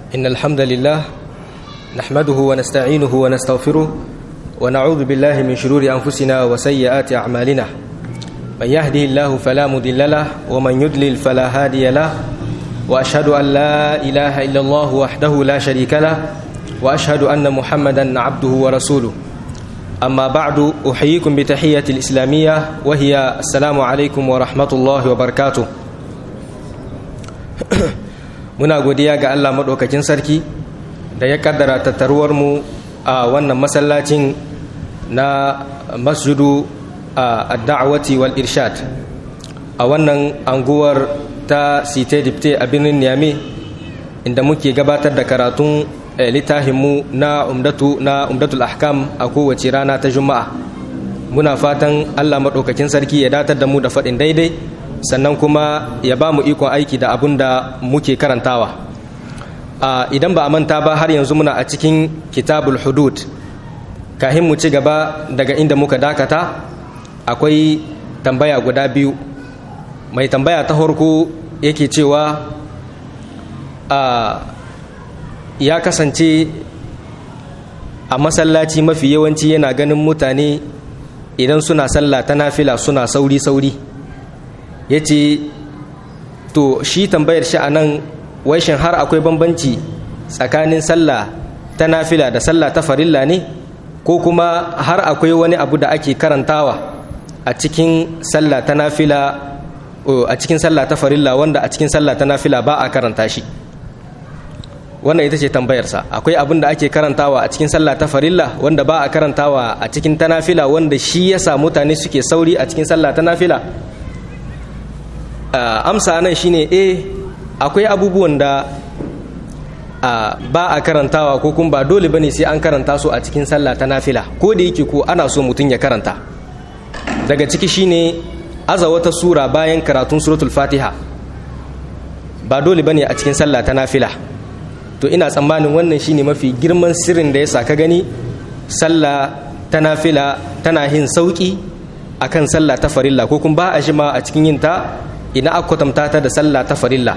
إن الحمد لله نحمده ونستعينه ونستغفره ونعوذ بالله من شرور أنفسنا وسيئات أعمالنا من يهده الله فلا مضل له ومن يضلل فلا هادي له وأشهد أن لا إله إلا الله وحده لا شريك له وأشهد أن محمدا عبده ورسوله أما بعد أحييكم بتحية الإسلامية وهي السلام عليكم ورحمة الله وبركاته. muna godiya ga Allah madaukakin sarki da ya kaddara tattaruwar mu a wannan masallacin na masjidu ad-da'wati wal irshad a wannan anguwar ta Cité Dipte a birnin Niamey inda muke gabatar da karatun littafin mu na umdatul ahkam a kowace rana ta juma'a. Muna fatan Allah madaukakin sarki ya datar da mu da faɗin daidai sannan kuma ya ba mu ikon aiki da abun da muke karantawa. Idan ba a manta ba har yanzu muna a cikin kitabul hudud. Kahin mu ci gaba daga inda muka dakata akwai tambaya guda biyu. Mai tambaya ta farko yake cewa ya kasance a masallaci mafi yawanci yana ganin mutane idan suna sallah ta nafila suna sauri-sauri. Ya ce to shi tambayar shi a nan waishin har akwai bambanci tsakanin sallah ta nafila da sallah ta farilla ne ko kuma har akwai wani abu da ake karantawa a cikin sallah ta nafila a cikin sallah ta farilla wanda a cikin sallah ta nafila ba a karanta shi. Wannan ita ce tambayarsa, akwai abin da ake karantawa a cikin sallah ta farilla wanda ba a karantawa a cikin ta nafila wanda shi yasa mutane suke sauri a cikin sallah ta nafila. Amsa nan shine akwai abubuwan da ba a karantawa ko kuma ba dole bane sai an karanta su a cikin sallah ta nafila, ko da yake ko ana so mutum ya karanta. Daga ciki shine aza wata sura bayan karatun suratul fatiha ba dole bane a cikin sallah ta nafila. To ina tsammanin wannan shine mafi girman sirrin da yasa ka gani sallah ta nafila tana yin sauki akan sallah ta farilla ko kuma ba a shima a cikin yin ta ina aka kwatanta ta da sallah ta farilla.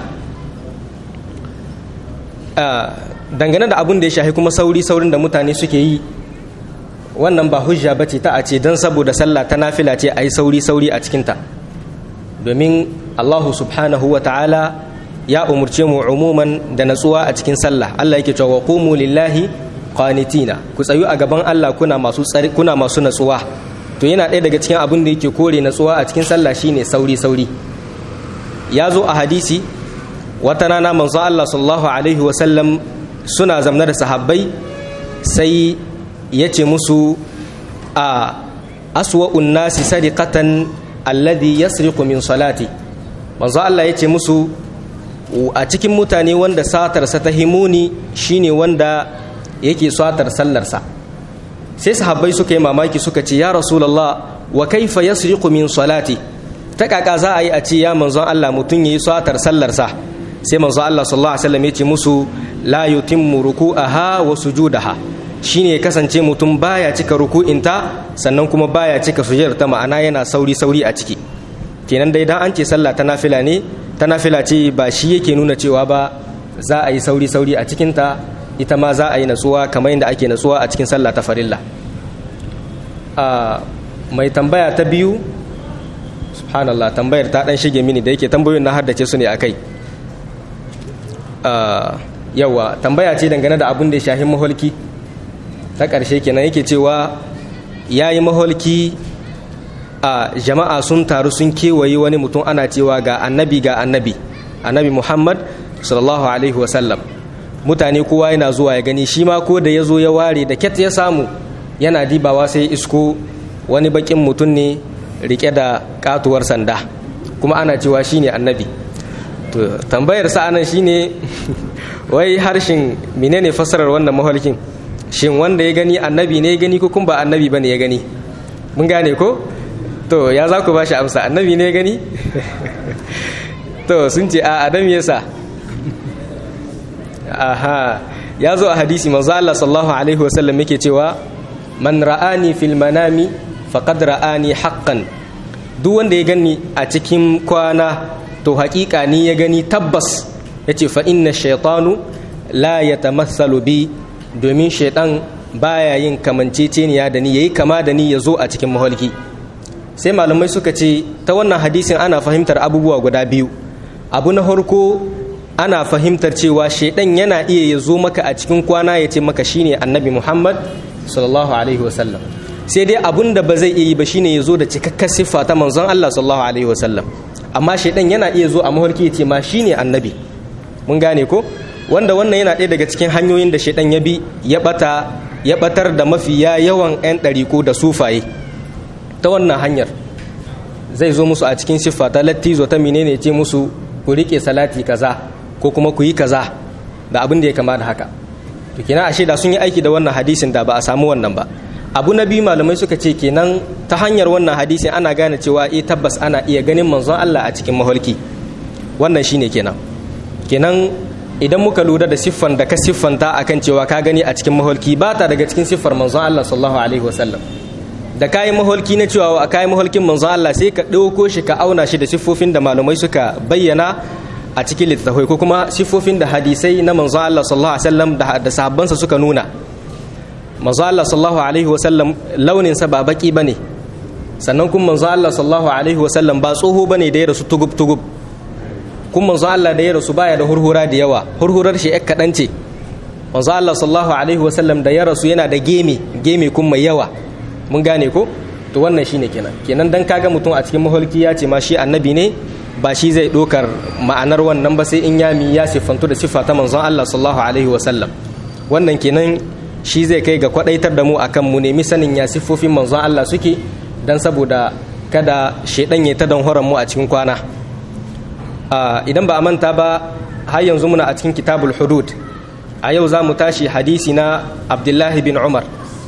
Dangane da abin da ya shahi kuma saurin da mutane suke yi, wannan ba hujja bace ta a ce dan saboda sallah ta nafila ce ayi sauri a cikinta, domin Allah subhanahu wa ta'ala ya umurce mu umuman da natsuwa a cikin sallah. Allah yake cewa qumu lillahi qanitina, ku tsayu a gaban Allah kuna masu natsuwa. To yana ɗaya daga cikin abin da yake kore natsuwa a cikin sallah shine sauri. Ya zo a hadisi wata rana manzo Allah sallallahu alaihi wasallam suna zamna da sahabbai sai ya ce musu aswa'un nasi sariqatan alladhi yasriqu min salati. Manzo Allah ya ce musu a cikin mutane wanda satarsa ta himuni shine wanda yake satar sallarsa. Sai sahabbai suka yi mamaki suka ce ya rasulullah wa kaifa yasriqu min salati, ta kaka za a yi a ce ya manzon Allah mutum yayi satar sallarsa. Sai manzon Allah sallallahu alaihi wasallam ya ce musu la yutimmu ruku'aha wa sujudaha, shine kasance mutum baya cika ruku'inta sannan kuma baya cika sujudarta, ma'ana yana sauri a ciki. Kenan dai dan an ce sallah ta nafila ne, ta nafila ce ba shi yake nuna cewa ba za a yi sauri a cikinta, ita ma za a yi natsuwa kamar yadda ake natsuwa a cikin sallah ta farilla. Mai tambaya ta biyu, subhanallah, tambayar ta dan shige mini da yake tambayoyin na haddace su ne akai. Yawa tambaya ce dangane da abin da ya shahi maholki ta ƙarshe kenan, yake cewa yayi maholki jama'a sun taru sun kewaye wani mutum ana cewa ga annabi Muhammad sallallahu alaihi wasallam. Mutane kowa yana zuwa ya gani, shi ma ko da ya zo ya ware da ket ya samu yana dibawa sai isko wani bakin mutum ne rike da katuwar sanda kuma ana cewa shine annabi. To tambayar sa anan shine wai harshen menene fassarar wannan mahalkin, shin wanda ya gani annabi ne ya gani ko kuma ba annabi bane ya gani? Mun gane ko? To ya za ku ba shi amsa, annabi ne ya gani? To sun ce a adam yasa. Aha, ya zo a hadisi manzo Allah sallallahu alaihi wasallam yake cewa man ra'ani fil manami faqad ra'ani haqqan, duk wanda ya gani a cikin kwana to haƙiƙa ni ya gani tabbas. yace fa inna shaytanu la yatamassalu bi, domin shaidan baya yin kamanceceniya da ni, yayi kama da ni ya zo a cikin maholki. Sai malamai suka ce ta wannan hadisin ana fahimtar abubuwa guda biyu. Abu na farko, ana fahimtar cewa shaidan yana iya ya zo maka a cikin kwana ya ce maka shine annabi Muhammad sallallahu alaihi wasallam. Sai dai abun da ba zai iya yi ba shine ya zo da cikakkar siffa ta manzon Allah sallallahu alaihi wasallam. Amma shaidan yana iya zo a maholki ya ce ma shine annabi. Mun gane ko? Wanda wannan yana ɗaya daga cikin hanyoyin da shaidan ya bi ya batar da mafiya yawan 'yan ɗariƙo da sufaye. Ta wannan hanyar zai zo musu a cikin siffa ta lattizo ta menene ce musu ku riƙe salati kaza ko kuma ku yi kaza da abin da ya kama da haka. To kenan ashe da sun yi aiki da wannan hadisin da ba a samu wannan ba. Abu na biyu malamai suka ce kenan ta hanyar wannan hadisin ana gane cewa tabbas ana iya ganin manzon Allah a cikin maholki. Wannan shine kenan idan muka lura da siffan da ka siffanta akan cewa ka gani a cikin maholki ba ta daga cikin siffar manzon Allah sallallahu alaihi wasallam. Da kayi maholki na cewa a kayi maholkin manzon Allah sai ka ɗauko shi ka auna shi da siffofin da malamai suka bayyana a cikin littattafai ko kuma siffofin da hadisai na manzon Allah sallallahu alaihi wasallam da sahabbansa suka nuna. Manzon Allah sallallahu alaihi wasallam launin sa ba baki bane, sannan kuma manzon Allah sallallahu alaihi wasallam ba tsoho bane da ya rasu tugub kuma manzon Allah da ya rasu baya da hurhura da yawa, hurhurar shi yak kadan ce. Manzon Allah sallallahu alaihi wasallam da ya rasu yana da geme kuma mai yawa. Mun gane ko? To wannan shine kenan dan kaga mutum a cikin maholki ya ce ma shi annabi ne, ba shi zai dokar ma'anar wannan ba sai in ya siffantu da siffa ta manzon Allah sallallahu alaihi wasallam. Wannan kenan shi zai kai ga kwadaitar da mu akan mu nemi sanin ya siffofin manzon Allah suke, dan saboda kada shedan ya ta dan horon mu a cikin kwana. Idan ba a manta ba har yanzu muna a cikin kitabul hudud. A yau za mu tashi hadisi na Abdullahi bin Umar.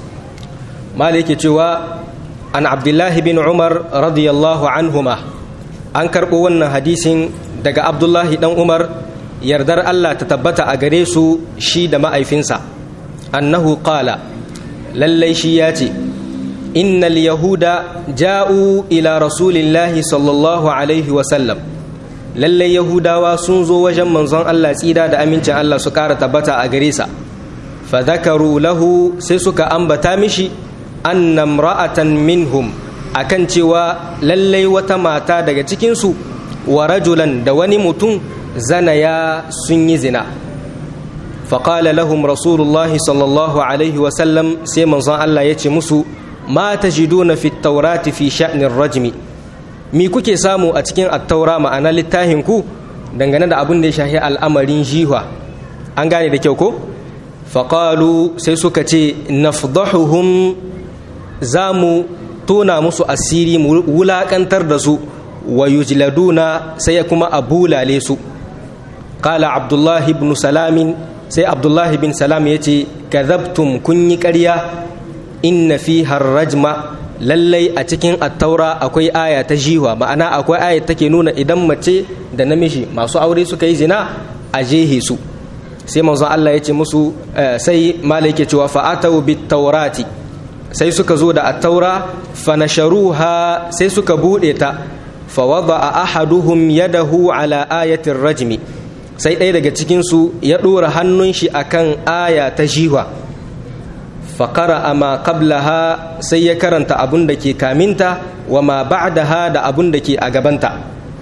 Malik yake cewa an Abdullahi bin Umar radiyallahu anhuma, an karɓo wannan hadisin daga Abdullahi dan Umar, yardar Allah ta tabbata a gare su shi da ma'aifinsa. Annahu qala, lallai shi ya ce, innal yahuda ja'u ila rasulillahi sallallahu alaihi wasallam, lallai yahudawa sun zo wajen manzon Allah tsira da amincin Allah su ƙara tabbata a gare sa. Fa dhakaru lahu, sai suka ambata mishi anna imra'atan minhum, akan cewa lallai wata mata daga cikinsu, wa rajulan da wani mutum, zanaya sun yi zina. Faƙala lahum rasulullahi sallallahu alaihi wasallam, sai manzon Allah ya ce musu, ma tajiduna fi taurati fi sha'nin rajmi, mi kuke samu a cikin attaura ma'ana littafin ku dangane da abin da ya shahi al'amarin jihwa. An gane da kyau ko? Faƙalu, sai suka ce, nafdahuhum, za mu tona musu asiri, mu wulaƙantar da su, wa yujladuna, sai kuma a bulale su. Qala Abdullahi ibn Salamin, sai Abdullahi bin Salam ya ce, kadhabtum, kun yi ƙarya, inna fiha rajma, lallai a cikin attaura akwai aya ta jiwa, ma'ana akwai aya take nuna idan mace da namiji masu aure suka yi zina a jehe su. Sai manzon Allah ya ce musu, sai malai ke cewa fa'atau bit taurati, sai suka zo da attaura, fa nasharuha, sai suka bude ta, fa wada'a ahaduhum yadahu ala ayatir rajmi, sai ɗaya daga cikin su ya ɗora hannun shi akan aya ta jiwa. Fa qara'a ma qablaha, sai ya karanta abun da ke kaminta, wa ma ba'daha, da abun da ke a gabanta.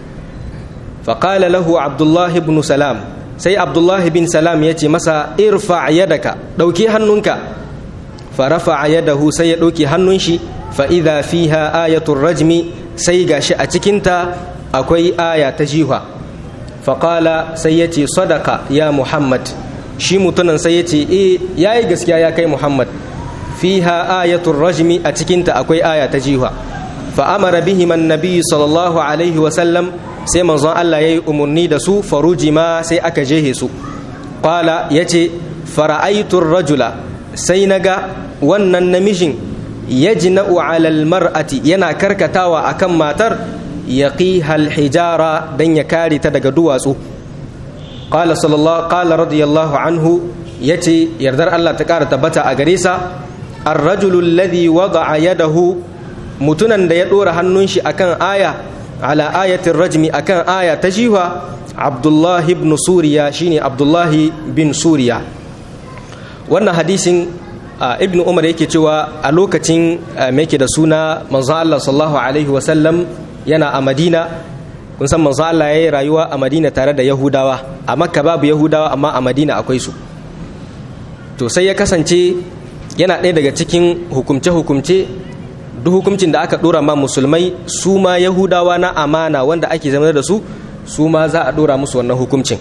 Fa qala lahu Abdullah ibn Salam, sai Abdullah bin Salam ya ce masa, irfa yadaka, ɗauki hannunka. Farafa yadahu, sai ya ɗauki hannun shi, fa idha fiha ayatul rajmi, sai gashi a cikinta akwai aya ta jiwa. Faƙala, sai ya ce, sadaka ya Muhammad, shi mutunan sai ya ce, yayi gaskiya ya kai Muhammad, fiha ayatul rajmi, a cikinta akwai aya ta jiwa. Fa amara bihim annabi sallallahu alaihi wasallam, sai manzon Allah yayi umarni da su, farujima, sai aka jehe su. Qala, yace, fara'aitur rajula, sai naga wannan namijin, yajna'u 'alal mar'ati, yana karkatawa akan matar, yaqiha al-hijara, dan ya kare ta daga duwatsu. Qala radiyallahu anhu, yace yardar Allah ta kara tabbata a gare sa, ar-rajulu alladhi wada'a yadahu, mutunan da ya dora hannun shi akan aya, ala ayatir rajmi, akan aya ta jiwa, Abdullah ibn Suriya shine Abdullahi bin Suriya. Wannan hadisin ibn Umar yake cewa a lokacin me yake da suna manzon Allah sallallahu alaihi wasallam yana a Madina. Kun san manzon Allah yayi rayuwa a Madina tare da Yahudawa, a Makka babu Yahudawa amma a Madina akwai su. To sai ya kasance yana ɗaya daga cikin hukumce-hukumce, duk hukumcin da aka ɗora ma musulmai, su ma Yahudawa na amana wanda ake zama da su ma za a ɗora musu wannan hukumcin.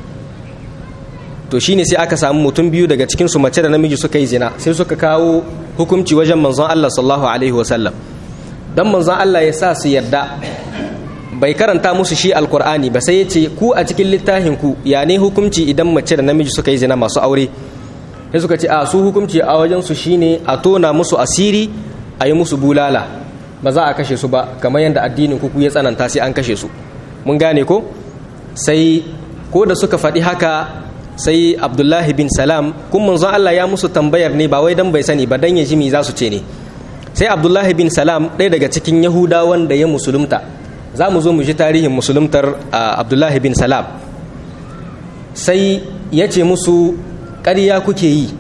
To shine sai aka samu mutum biyu daga cikin su mace da namiji suka yi zina, sai suka kawo hukunci wajen manzon Allah sallallahu alaihi wasallam. Dan manzon Allah ya sa su yarda, bai karanta musu shi alkur'ani ba, sai ya ce ku a cikin littafin ku ya ne hukunci idan mace da namiji suka yi zina masu aure. Sai suka ce a su hukunci a wajen su shine a tona musu asiri, a yi musu bulala, ba za a kashe su ba kamar yadda addinin ku ya tsananta sai an kashe su. Mun gane ko? Sai ko da suka faɗi haka, sai Abdullahi bin Salam, kun manzon Allah ya musu tambayar ne ba wai dan bai sani ba, dan ya ji me za su ce ne. Sai Abdullahi bin Salam, ɗaya daga cikin Yahudawan da ya musulunta, za mu zo mu ji tarihin musuluntar Abdullahi bin Salam. Sai ya ce musu ƙarya kuke yi.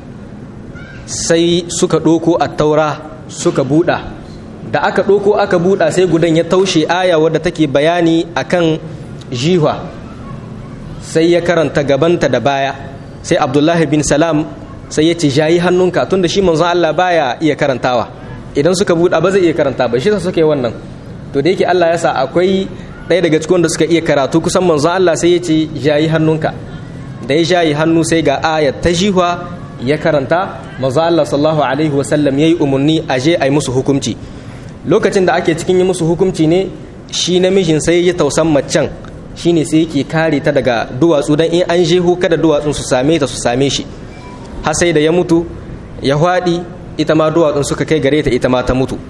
Sai suka ɗoko attaura suka buɗa, da aka ɗoko aka buɗa sai gudan ya taushe aya wadda take bayani akan jihwa, sai ya karanta gabanta da baya. Sai Abdullahi bin Salam sai ya ce jayi hannunka, tunda shi manzon Allah baya iya karantawa, idan suka buɗa ba zai iya karanta ba, shi suka yi wannan. To da yake Allah ya sa akwai ɗaya daga cikin wanda suka iya karatu kusan manzon Allah, sai ya ce jayi hannunka. Da ya jayi hannu sai ga ayat ta jihwa ya karanta. Manzon Allah sallallahu alaihi wasallam yayi umarni a je a yi musu hukunci. Lokacin da ake cikin yi musu hukunci ne, shi namijin sai ya tausan macen, shine sai yake kare ta daga duwatsu, dan in an jeho kada duwatsun su same ta su same shi, har sai da ya mutu ya hwaɗi, ita ma duwatsun suka kai gare ta, ita ma ta mutu.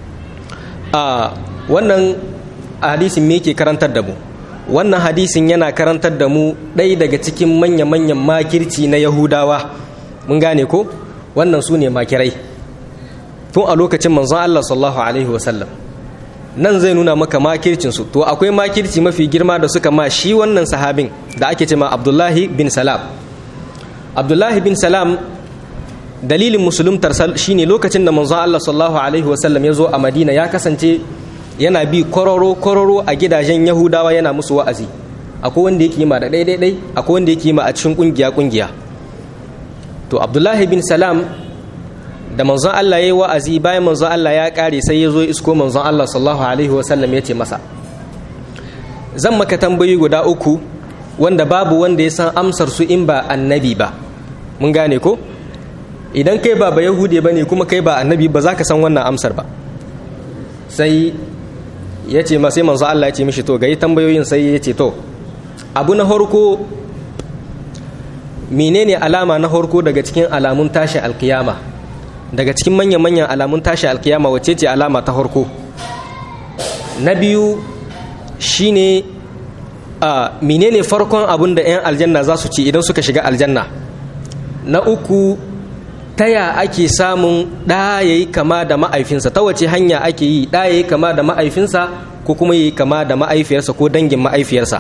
Wannan hadisin me yake karantar da mu? Wannan hadisin yana karantar da mu ɗaya daga cikin manya-manyan makirci na Yahudawa. Mun gane ko? Wannan su ne makirai tun a lokacin manzon Allah sallallahu alaihi wasallam. Nan zai nuna maka makircinsu. To akwai makirci mafi girma da suka ma shi wannan sahabin da ake ce ma Abdullahi bin Salam. Abdullahi bin Salam, dalilin musuluntar shine lokacin da manzon Allah sallallahu alaihi wasallam ya zo a Madina, ya kasance yana bi kororo a gidajen Yahudawa yana musu wa'azi. Akwai wanda yake ma da ɗaiɗaiɗai, akwai wanda yake ma a cikin ƙungiya. To Abdullahi bin Salam, da manzon Allah ya yi wa'azi, bayan manzon Allah ya ƙare sai ya zo isko manzon Allah sallallahu alaihi wasallam ya ce masa, zan maka tambayi guda uku wanda babu wanda ya san amsar su in ba annabi ba. Mun gane ko? Idan kai ba Yahude ba ne kuma kai ba annabi ba za ka san wannan amsar ba. Sai ya ce sai manzon Allah ya ce mishi to gayi tambayoyin. Sai ya ce to abu na harko, menene alama na harko daga cikin alamun tashin alkiyama? Daga cikin manyan alamun tashi alkiyama wacce ce alama ta harko? Na biyu shine menene farkon abin da 'yan aljanna za su ci idan suka shiga aljanna? Na uku, taya ake samun ɗa ya yi kama da ma'aifinsa? Ta wace hanya ake yi ɗa ya yi kama da ma'aifinsa ko kuma ya yi kama da ma'aifiyarsa ko dangin ma'aifiyarsa?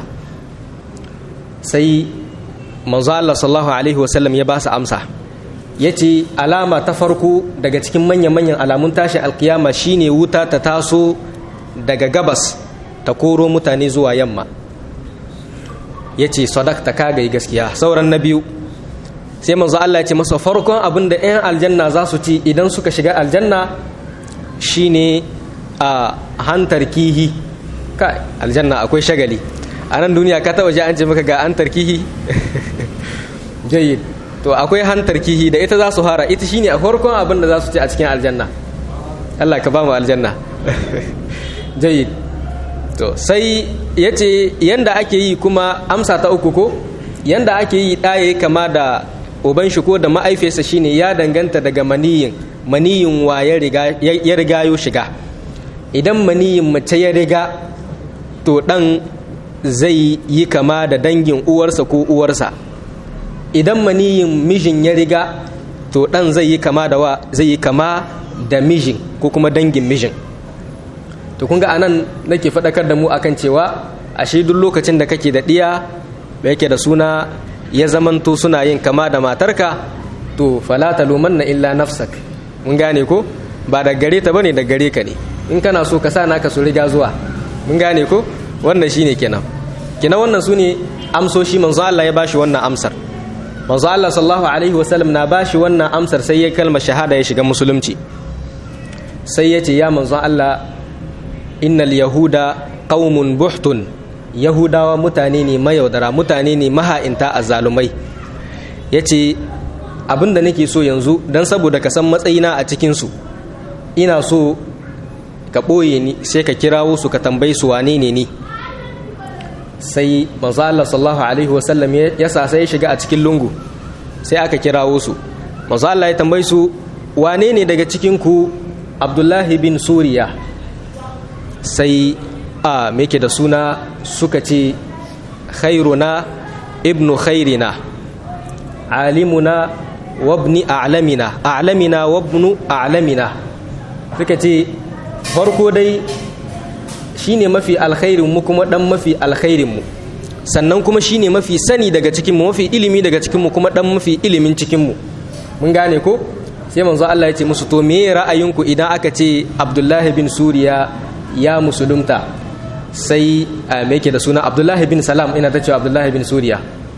Sai manzo Allah sallallahu alaihi wasallam ya ba su amsa, ya ce alama ta farko daga cikin manyan alamun tashi alkiyama shine wuta ta taso daga gabas ta koro mutane zuwa yamma. Ya ce sadaqta, ka gai gaskiya. Sauran na biyu, sai manzo Allah ya ce masa farkon abin da 'yan aljanna za su ci idan suka shiga aljanna shine a hantar kihi. Kai, aljanna akwai shagali. A nan duniya ka taba ji an ce maka ga hantar kihi? Jayyid. To akwai hantar kihi da ita za su hara, ita shine a farkon abin da za su ci a cikin aljanna. Allah ka ba mu aljanna. Jayyid. To sai yace yanda ake yi kuma amsa ta uku ko, yanda ake yi ɗaya kama da uban shi ko da ma'aifiyarsa shine ya danganta daga maniyin wa ya riga yo shiga. Idan maniyin mace ya riga, to ɗan zai yi kama da dangin uwarsa ko uwarsa. Idan maniyin mijin ya riga, to ɗan zai yi kama da mijin ko kuma dangin mijin. To kun ga anan nake faɗakar da mu akan cewa ashe duk lokacin da kake da diya yake da suna ya zamanto suna yin kama da matarka to fala talumanna illa nafsak. mun gane ko ba da gare ta bane da gare ka ne, in kana so ka sa naka su riga zuwa. mun gane ko wannan shine kenan wannan sune amsoshi manzo Allah ya bashi wannan amsar. manzo Allah sallallahu alaihi wasallam na bashi wannan amsar sai ya kalma shahada ya shiga musulunci. sai ya ce ya manzo Allah innal yahuda qaumun buhtun, yahudawa mutane ne mayaudara, mutane ne maha'inta azzalumai. yace abinda nake so yanzu dan saboda ka san matsayina a cikin su, ina so ka ɓoye ni sai ka kirawo su ka tambayi su wane ne ni. sai manzo Allah sallallahu alaihi wasallam ya sa sai ya shiga a cikin lungu sai aka kirawo su. manzo Allah ya tambayi su wane ne daga cikin ku Abdullahi bin Suriya. sai me yake da suna suka ce khairuna ibnu khairina alimuna wabni a'lamina a'lamina wabnu a'lamina. suka ce farko dai shine mafi alkhairin mu kuma dan mafi alkhairin mu, sannan kuma shine mafi sani daga cikin mu, mafi ilimi daga cikin mu, kuma dan mafi ilimin cikin mu. mun gane ko sai manzo Allah ya ce musu to me ra'ayinku idan aka ce Abdullahi bin Suriya ya musulunta? sai me yake da suna Abdullahi bin Salam, ina ta cewa Abdullahi bin Suriya.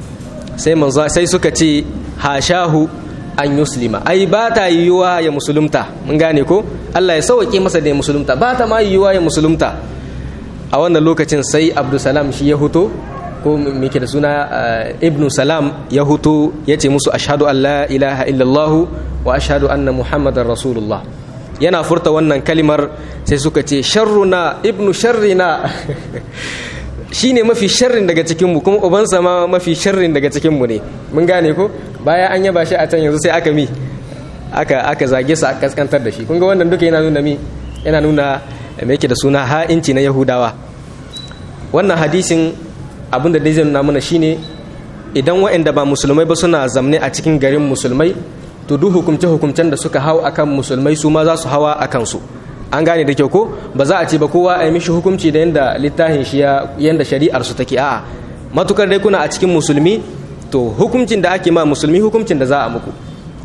sai suka ce hashahu an yuslima, ai ba ta yiwuwa ya musulunta. mun gane ko Allah ya sauke masa da ya musulunta, ba ta ma yiwuwa ya musulunta. a wannan lokacin sai Abdulsalam shi ya huto, ko me ke da suna Ibnu Salam ya huto, ya ce musu ashhadu an la ilaha illallah wa ashhadu anna muhammadar rasulullah. yana furta wannan kalimar sai suka ce sharruna ibnu sharrina shine mafi sharrin daga cikinmu, kuma ubansa ma mafi sharrin daga cikinmu ne. mun gane ko bayan an yaba shi a can yanzu sai aka zage sa, aka kaskantar da shi. kun ga wannan duka yana nuna me yake da suna ha'inci na Yahudawa. wannan hadisin abinda dai zai nuna mana shine idan waɗanda ba musulmai ba suna zamne a cikin garin musulmai, to duk hukumce-hukumcen da suka hau akan musulmai su ma za su hawa akan su. an gane da kyau ko ba za a ce ba kowa a yi mishi hukunci da yanda littafin shi yanda shari'ar su take. a'a, matukar dai kuna a cikin musulmi, to hukuncin da ake ma musulmi hukuncin da za a muku.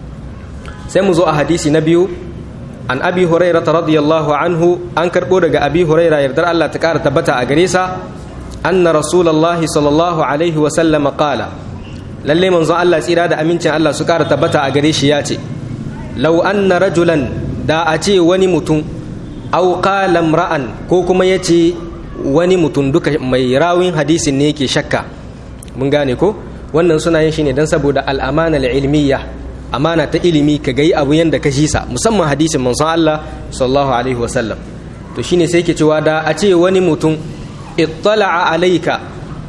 sai mu zo a hadisi na biyu. an abi hurairah radiyallahu anhu, an karbo daga abi hurairah yardar Allah ta kara tabbata a gare sa, anna rasulullahi sallallahu alaihi wa sallam qala, lalle manzon Allah tsira da amincin Allah su kara tabbata a gare shi ya ce, law anna rajulan, da a ce wani mutum, aw qala imra'an, ko kuma yace wani mutum, duka mai rawin hadisin ne yake shakka. mun gane ko wannan suna yin shi ne dan saboda al'amana al-ilmiyya, amana ta ilimi, ka gai abu yanda ka shi sa, musamman hadisin manzon Allah sallallahu alaihi wasallam. to shine sai yake cewa da a ce wani mutum ittala'a alayka,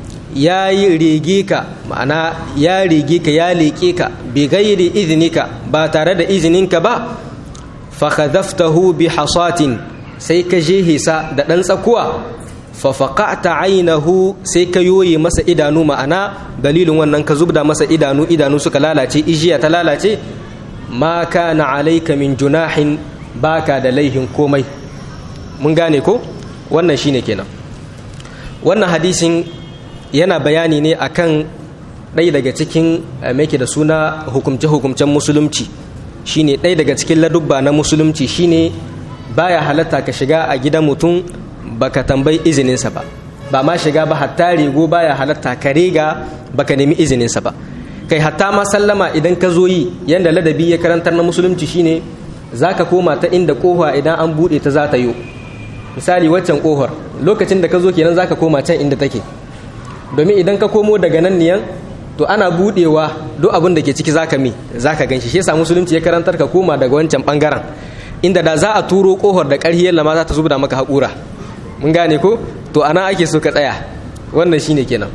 ya yi rege ka, ma'ana ya rege ka, ya leƙe ka, bi gairi iznika, ba tare da izininka ba, fa khadaftahu bi hasatin, sai ka jehe sa da ɗan tsakuwa, fa faqa'ta aynahu, sai ka yoye masa idanu, ma'ana dalilin wannan ka zubda masa idanu suka lalace, ijiya ta lalace, ma kana alayka min junahin, baka da laihin komai. mun gane ko wannan shine kenan. wannan hadisin yana bayani ne akan ɗaya daga cikin mai da suna hukumce-hukumcen musulunci. shine ɗaya daga cikin ladubba na musulunci, shine baya halatta ka shiga a gidan mutum baka tambayi izininsa ba ma shiga ba, hatta rigo baya halatta ka riga baka nemi izininsa ba. kai hatta ma sallama idan ka zo yi, yanda ladabi ya karantar na musulunci shine zaka koma ta inda kofa idan an bude ta za ta yi. misali waccan kofar lokacin da ka zo kenan zaka koma can inda take, domin idan ka komo daga nan niyan to ana budewa duk abin da ke ciki zaka ganshi. shi yasa musulunci ya karantar ka koma daga wancan bangaren, inda da za a turo kofar da ƙarhi yalla ma za ta zubda maka haƙura. mun gane ko to ana ake so ka tsaya. wannan shine kenan.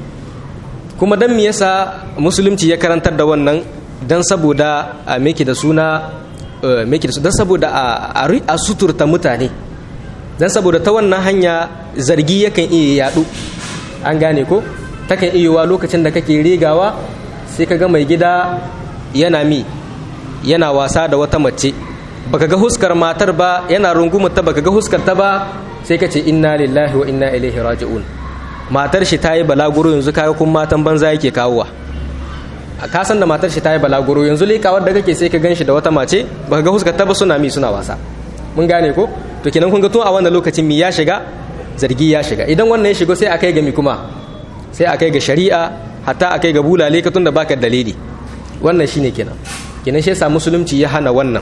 kuma dan me yasa musulunci ya karantar da wannan? dan saboda dan saboda a suturta mutane, dan saboda ta wannan hanya zargi yakan iya yadu. an gane ko takan iya lokacin da kake rigawa sai kaga mai gida yana wasa da wata mace, baka ga huskar matar ba, yana rungumar ta baka ga huskar ta ba, sai ka ce inna lillahi wa inna ilaihi raji'un. matar shi ta yi balaguro yanzu kaga kun matan banza yake kawowa. Ka san da matar shi ta yi balaguro yanzu lekawar da kake sai ka ganshi da wata mace baka ga huskar ta ba suna wasa. Mun gane ko? To kenan kun ga tun a wannan lokacin mi ya shiga, zargi ya shiga. Idan wannan ya shigo sai akai ga mi kuma, sai akai ga shari'a, hatta akai ga bulale ka tunda baka dalili. Wannan shine kenan shi yasa musulunci ya hana wannan.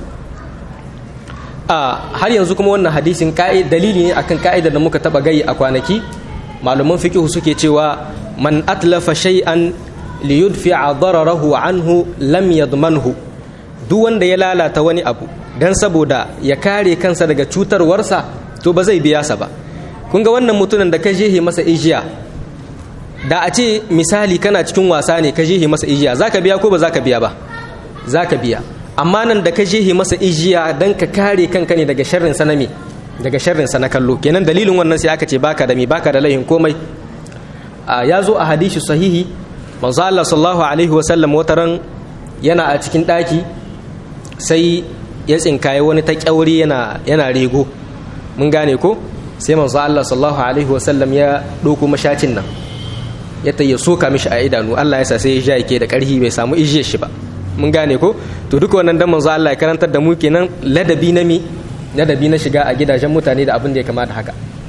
Har yanzu kuma wannan hadisin dalili ne akan ka'idar da muka taba gayi a kwanaki. Malaman fiqh suke cewa man atlafa shay'an li yudfi'a dararahu anhu lam yadmanhu. Duk wanda ya lalata wani abu dan saboda ya kare kansa daga cutarwarsa to ba zai biya sa ba. Kun ga wannan mutumin da ka jehe masa ijiya, da a ce misali kana cikin wasa ne ka jehe masa ijiya, zaka biya ko ba zaka biya ba? Zaka biya. Amma nan da ka jehe masa ijiya dan ka kare kanka ne daga sharrin sa na me, daga sharrin sa na kallo. Kenan dalilin wannan sai aka ce baka da laihin komai. Ya zo a hadisi sahihi manzo Allah sallallahu alaihi wasallam wataran yana a cikin daki sai ya tsinkaye wani ta kyauri yana rego. Mun gane ko? Sai manzo Allah sallallahu alaihi wasallam ya doko mashacin nan ya tayya soka mishi a idanu. Allah ya sa sai ya ja yake da karhi bai samu ijiyar shi ba. Mun gane ko? To duka wannan dan manzo Allah ya karantar da mu kenan ladabi na shiga a gidajen mutane da abin da ya kamata haka.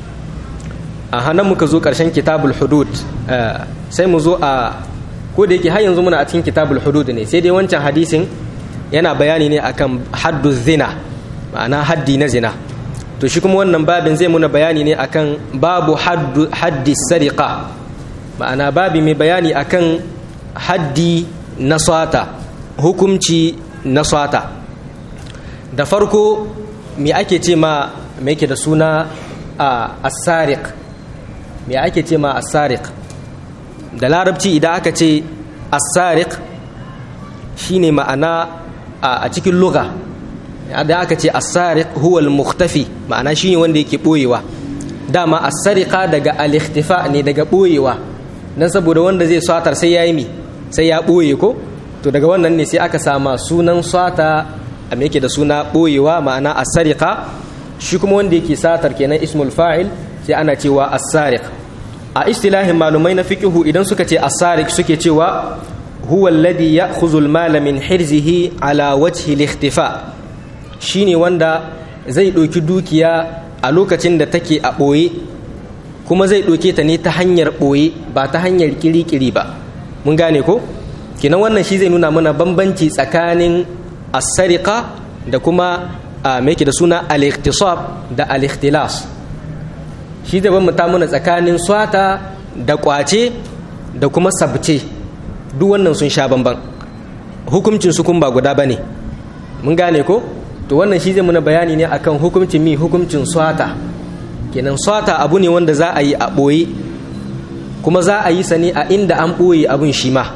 A hanan muka zo karshen kitabul hudud, sai mu zo a ko da yake har yanzu muna a cikin kitabul hudud ne, sai dai wancan hadisin yana bayani ne akan haddu zina, ma'ana haddi na zina. To shi kuma wannan babin zai muna bayani ne akan babu haddi sariqa, ma'ana babi mai bayani akan haddi na sata, hukumci na sata. Da farko me ake ce ma me yake da suna as-sariq, me ake ce ma as-sariq? Da larabci idan aka ce as-sariq shine ma'ana a cikin lugha, idan aka ce as-sariq huwa al-mukhtafi, ma'ana shine wanda yake boyewa. Dama as-sariqa daga al-ikhtifa ne, daga boyewa, dan saboda wanda zai satar sai yayi mi, sai ya boye ko. To daga wannan ne sai aka sama sunan sata a me yake da suna boyewa, ma'ana as-sariqa. Shi kuma wanda yake satar kenan ismul fa'il sai ana cewa as-sariq. A istilahin malumai na fiqhu idan suka ce as-sariq suke cewa huwa alladhi ya'khudhu al-mala min hirzihi ala wajhi al-ikhtifa, shine wanda zai ɗauki dukiya a lokacin da take a ɓoye, kuma zai ɗauke ta ne ta hanyar ɓoye ba ta hanyar kirikiri ba. Mun gane ko? Kinan wannan shi zai nuna mana bambanci tsakanin as-sariqa da kuma me yake da suna al-ikhtisab da al-ikhtilas. Shi zai bambanta mana tsakanin swata da kwace da kuma sabce. Duk wannan sun sha bamban, hukuncin su kun ba guda bane. Mun gane ko? To wannan shi zai muna bayani ne akan hukuncin swata. Kenan swata abu ne wanda za a yi a ɓoye, kuma za a yi sa ne a inda an ɓoye abun shi ma.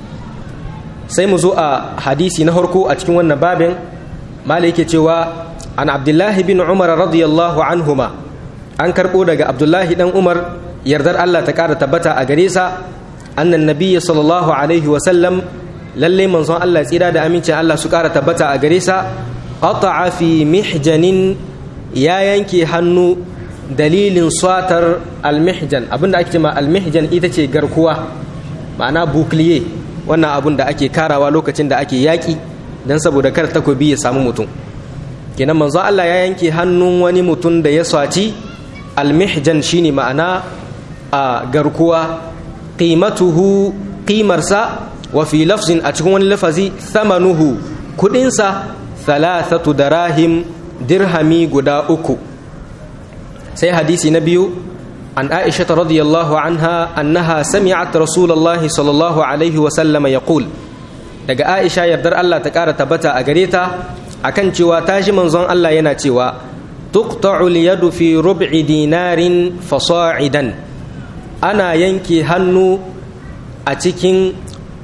Sai mu zo a hadisi na harko a cikin wannan babin. Malik yake cewa an Abdullahi bin Umar radiyallahu anhuma, an karɓo daga Abdullahi dan Umar yardar Allah ta ƙara tabbata a gare sa, annan nabiyyi sallallahu alaihi wa sallam, lalle manzon Allah tsira da amincin Allah su ƙara tabbata a gare sa, qata'a fi mihjanin, ya yanke hannu dalilin swatar almihjan. Abinda ake cewa almihjan ita ce garkuwa, ma'ana bukliye, wannan abun da ake karawa lokacin da ake yaƙi dan saboda kar takobi ya samu mutum. Kenan manzo Allah ya yanke hannun wani mutum da ya swaci almihjan, shine ma'ana a garkuwa. Qimatuhu, qimarsa, wa fi lafzin a cikin wani lafazi thamanuhu, kudinsa 3 darahim, dirhami guda 3. Sai hadisi na biyu, an Aisha radiyallahu anha annaha sami'at Rasulullahi sallallahu alaihi wa sallama yaqul, daga Aisha yardar Allah ta ƙara tabbata a gare ta akan cewa ta ji manzon Allah yana cewa tuqta'u al-yadu fi rub'i dinarin fasa'idan, ana yanke hannu a cikin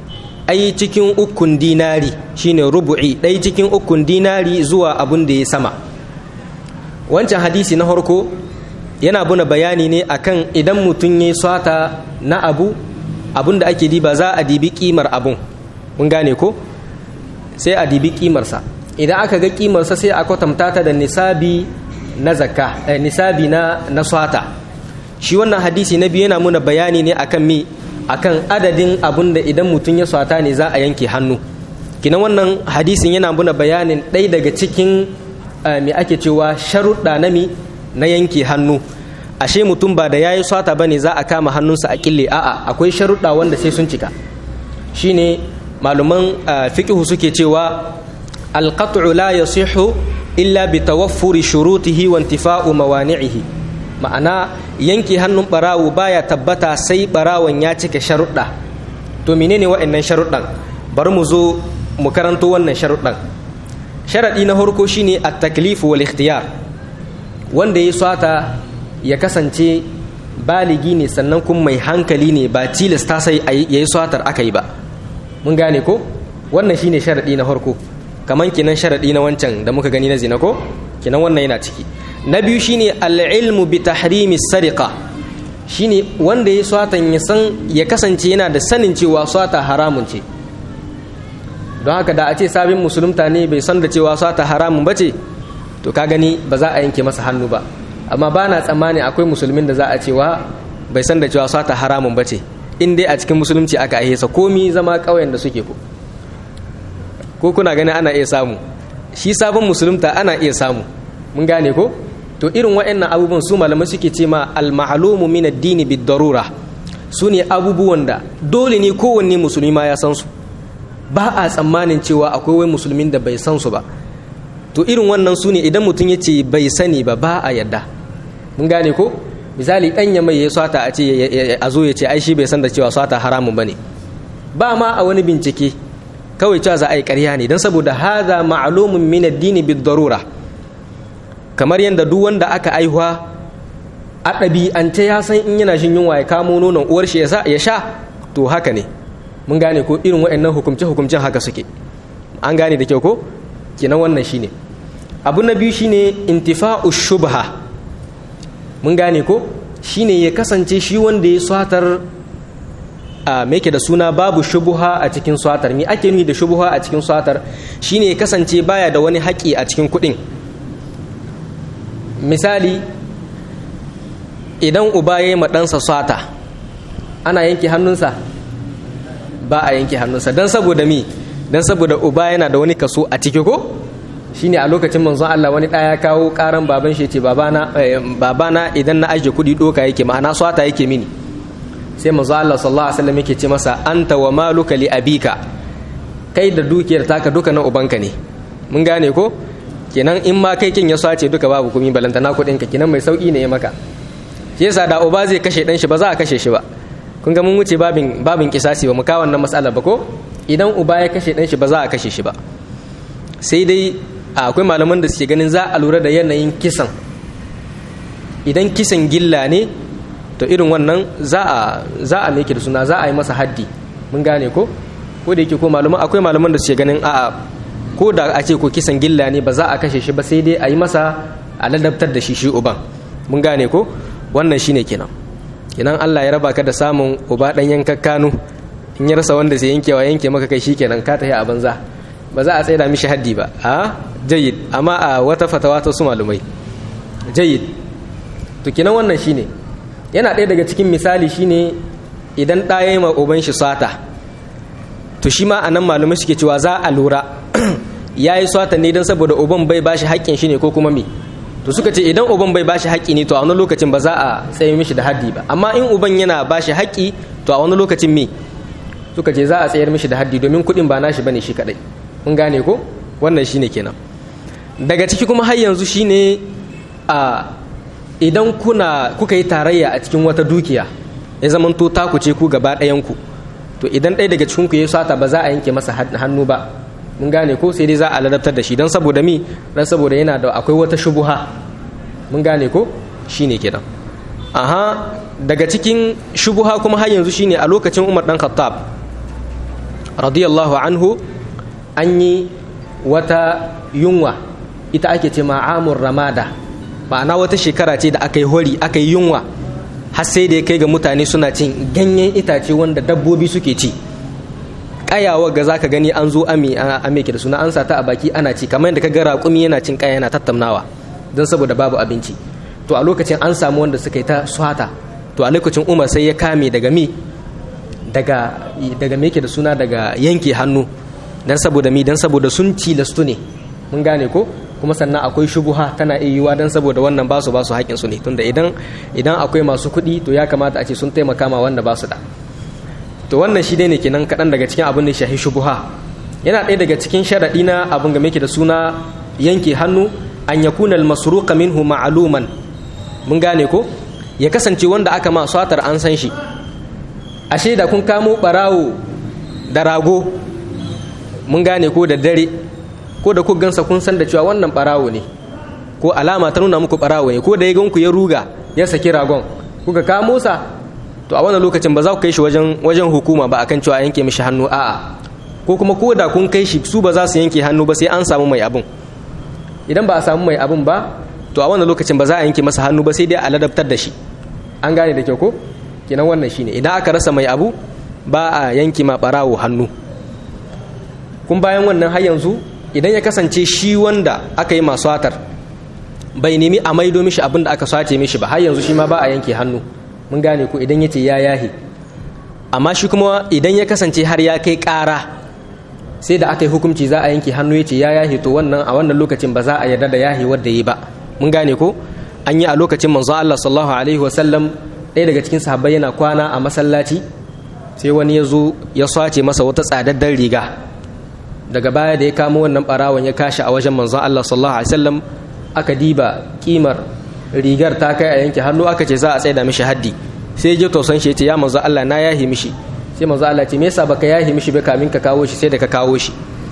ukun dinari, shine rubu'i, ɗai cikin ukun dinari zuwa abun da ya sama. Wancan hadisi na harko yana buna bayani ne akan idan mutum ya swata na abun da ake diba za a dibi kimar abun. Mun gane ko? Sai a dibi kimarsa. Idan aka ga kimarsa sai a kwatanta ta da nisabi na zakka, nisabi na swata. shi wannan hadisi na biyu yana muna bayani ne akan adadin abun da idan mutum ya swata ne za a yanke hannu. Kinan wannan hadisin yana muna bayanin ɗaya daga cikin me ake cewa sharuɗa na yanke hannu. Ashe mutum ba da yayi swata bane za a kama hannunsa a kille, a'a akwai sharuɗa wanda sai sun cika. Shine maluman fiqh suke cewa al-qat'u la yasihu illa bi tawaffuri shurutihi wa intifa'u mawani'ihi. Ma'ana yanke hannun barawo baya tabbata sai barawon ya cika sharuɗa. To menene wa'annan sharuɗan? Bari mu zo mu karanto wannan sharuɗan. Sharaɗi na farko shine at-taklif wal ikhtiyar. Wanda ya swata ya kasance baligi ne sannan kuma mai hankali ne, ba tilasta sai yayi swatar aka yi ba. Mun gane ko? Wannan shine sharaɗi na farko. Kaman kinan sharaɗi na wancan da muka gani na zina ko? Kinan wannan yana ciki. Na biyu shine al-ilmu bi tahrimi sariqa. Shine wanda ya swatan ya kasance yana da sanin cewa swata haramun ce. Don haka da a ce sabin musulunta ne bai san da cewa swata haramun bace, to ka gani ba za a yanke masa hannu ba. Amma ba na tsammani akwai musulmin da za a cewa bai san da cewa swata haramun bace, in dai a cikin musulunci aka aihesa komi zama ƙauyen da suke ko kuna gani ana iya samu. Shi sabon musulunta ana iya samu. Mun gane ko? To irin waɗannan abubuwan su malamai suke ce ma al-ma'lumu min ad-din bid-darura. Su ne abubuwan da dole ne kowanne musulmi ma ya san su. Ba a tsammanin cewa akwai wai musulmin da bai san su ba. To irin wannan su ne idan mutum ya ce bai sani ba a yadda. Mun gane ko? Misali ɗanya mai ya swata a ce a zo ya ce ai shi bai san da cewa swata haramun bane. Ba ma a wani bincike kawai cewa za a yi ƙarya ne don saboda haza ma'lumun min ad-din bid-darura. Kamar yadda duk wanda aka aihuwa a ɗabi'ance ya san in yana jin yunwa ya kamo nonon uwar shi ya sha, to haka ne. Mun gane ko? Irin waɗannan hukumce-hukumcen haka suke. An gane da kyau ko? Kenan wannan shine. Abu na biyu shine intifa'u shubha. Mun gane ko? Shine ya kasance shi wanda ya swatar me yake da suna babu shubuha a cikin swatar. Me ake nufi da shubuha a cikin swatar? Shine ya kasance baya da wani haƙi a cikin kuɗin. Misali, idan uba ya yi ɗansa swata, ana yanke hannunsa? Ba a yanke hannunsa. Don saboda mi? Don saboda uba yana da wani kaso a ciki ko? Shine a lokacin manzon Allah wani ɗaya ya kawo ƙaran baban shi ce babana idan na ajiye kuɗi ɗoka yake, ma'ana swata yake mini. Sai manzon Allah sallallahu alaihi wasallam yake ce masa anta wa maluka li abika. Kai da dukiyar taka duka na ubanka ne. Mun gane ko? Kenan in ma kai kin ya sace duka babu komai balanta na kuɗin ka, kenan mai sauki ne ya maka. Shi yasa da uba zai kashe dan shi ba za a kashe shi ba. Kun ga mun wuce babin kisasi ba mu kawo wannan mas'ala ba ko? Idan uba ya kashe dan shi ba za a kashe shi ba. Sai dai akwai malaman da suke ganin za a lura da yanayin kisan. Idan kisan gilla ne to irin wannan za a meke da suna za a yi masa haddi. Mun gane ko? Ko da yake ko akwai malaman da suke ganin a'a ko da a ce ko kisan gilla ne ba za a kashe shi ba, sai dai a yi masa a ladabtar da shi uban. Mun gane ko? Wannan shine kenan. Kenan Allah ya raba ka da samun uba dan yankakkanu, in ya rasa wanda sai yanke maka kai shikenan ka tafi a banza, ba za a tsaida mishi haddi ba. Jayyid. Amma a wata fatawa ta su malumai jayyid. To kenan wannan shine yana ɗaya daga cikin misali shine idan ɗa ya yi ma uban shi sata, to shi ma anan malumai suke cewa za a lura ya yi swata ne don saboda uban bai bashi haƙƙin shi ne ko kuma me. To suka ce idan uban bai bashi haƙƙi ne to a wani lokacin ba za a tsaye mishi da haddi ba, amma in uban yana bashi haƙƙi to a wani lokacin me suka ce za a tsayar mishi da haddi domin kuɗin ba nashi bane shi kadai. Mun gane ko? Wannan shine kenan. Daga ciki kuma har yanzu shine idan kuka yi tarayya a cikin wata dukiya ya zamanto taku ce ku gaba ɗayan ku, to idan ɗaya daga cikin ku ya sata ba za a yanke masa hannu ba. Mun gane ko? Sai dai za a ladabtar da shi don saboda mi? Dan saboda yana da akwai wata shubuha. Mun gane ko? Shine kenan. Daga cikin shubuha kuma har yanzu shine a lokacin Umar dan Khattab radiyallahu anhu an yi wata yunwa, ita ake ce ma'amur ramada, ma'ana wata shekara ce da aka yi hori, aka yi yunwa har sai da ya kai ga mutane suna cin ganyen itace wanda dabbobi suke ci. Kayawa ga zaka gani an zo ame ke da suna an sata a baki ana ci, kamar yadda ka ga raƙumi yana cin kaya yana tattaunawa don saboda babu abinci. To a lokacin an samu wanda suka yi ta swata to a lokacin Umar sai ya kame daga me yake da suna daga yanke hannu dan saboda sun tilastu ne, mun gane ko, kuma sannan akwai shubuha tana iya yiwa dan saboda wannan ba su haƙin su ne, tunda idan akwai masu kuɗi to ya kamata a ce sun taimaka ma wanda ba su da. To wannan shi dai ne kenan kaɗan daga cikin abin da shahi shubuha. Yana ɗaya daga cikin sharaɗi na abin da yake da suna yanke hannu, an yakuna al-masruqa minhu ma'luman, mun gane ko, ya kasance wanda aka ma satar an san shi. Ashe da kun kamo barawo da rago, mun gane ko, da dare, ko da ku gansa kun san da cewa wannan barawo ne, ko alama ta nuna muku barawo ne, ko da ya ganku ya ruga ya saki ragon kuka kamo sa, to a wannan lokacin ba za ku kai shi wajen hukuma ba akan cewa yanke mishi hannu, a'a, ko kuma ko da kun kai shi su ba za su yanke hannu ba sai an samu mai abun. Idan ba a samu mai abun ba, to a wannan lokacin ba za a yanke masa hannu ba sai dai a ladabtar da shi. An gane da kyau ko? Kenan wannan shine, idan aka rasa mai abu ba a yanke ma barawo hannu. Kun bayan wannan har yanzu idan ya kasance shi wanda aka yi masu satar bai nemi a maido mishi abin da aka sace mishi ba, har yanzu shi ma ba a yanke hannu, mun gane ko, idan yace ya yahi. Amma shi kuma idan ya kasance har ya kai ƙara sai da aka yi hukunci za a yanke hannu yace ya yahi, to wannan a wannan lokacin ba za a yarda da yahi wanda yi ba, mun gane ko. An yi a lokacin manzo Allah sallallahu alaihi wasallam, ɗaya daga cikin sahabbai yana kwana a masallaci, sai wani ya zo ya sace masa wata tsadaddan riga. Daga baya da ya kamo wannan barawon ya kashi a wajen manzon Allah sallallahu alaihi wasallam, aka diba kimar rigar ta kai a yanke hannu, aka ce za a tsaida mishi haddi. Sai ya tausan shi ya ce ya manzon Allah na yahi mishi. Sai manzon Allah ce me yasa baka yahi mishi ba kamin ka kawo shi, sai da ka kawo shi.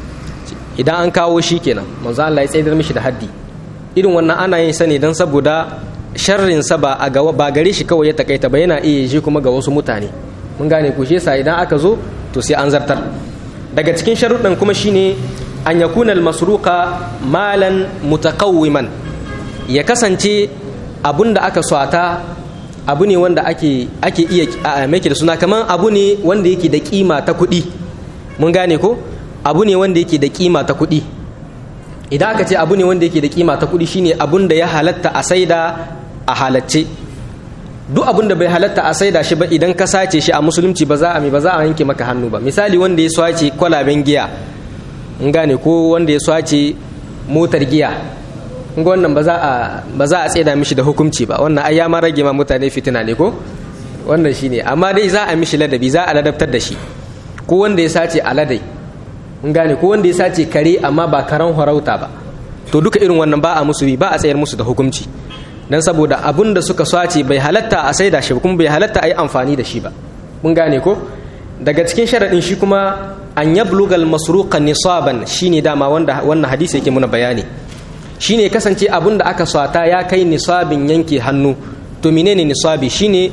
Idan an kawo shi kenan manzon Allah ya tsaidar mishi da haddi. Irin wannan ana yin sa ne dan saboda sharrin sa ba gare shi kawai ya takaita ba, yana iya shi kuma ga wasu mutane, mun gane ku. Shi yasa idan aka zo to sai an zartar. Daga cikin sharuɗan kuma shine an yakuna al-masruqa malan mutaqawwiman, ya kasance abunda aka swata abu ne wanda ake iya make da suna kaman abu ne wanda yake da kima ta kuɗi, mun gane ko, abu ne wanda yake da kima ta kuɗi. Idan aka ce abu ne wanda yake da kima ta kuɗi shine abun da ya halatta a saida a halacce. Duk abun da bai halatta a saida shi ba idan ka sace shi a musulunci ba za a yanke maka hannu ba. Misali wanda ya sace kwalaben giya, in gane ko, wanda ya sace motar giya, in ga wannan ba za a tsaida mishi da hukunci ba, wannan ai ya ma rage ma mutane fitina ne ko, wannan shine. Amma dai za a mishi ladabi, za a ladabtar da shi. Ko wanda ya sace aladai, in gane ko, wanda ya sace kare amma ba karan farauta ba, to duka irin wannan ba a musu ba a tsayar musu da hukunci, dan saboda abun da suka sace bai halatta a saida shi kuma bai halatta a yi amfani da shi ba, mun gane ko. Daga cikin sharadin shi kuma an yablugal masruqa nisaban, shine dama wanda wannan hadisi yake muna bayani, shine kasance abun da aka sata ya kai nisabin yanke hannu. To menene nisabi? Shine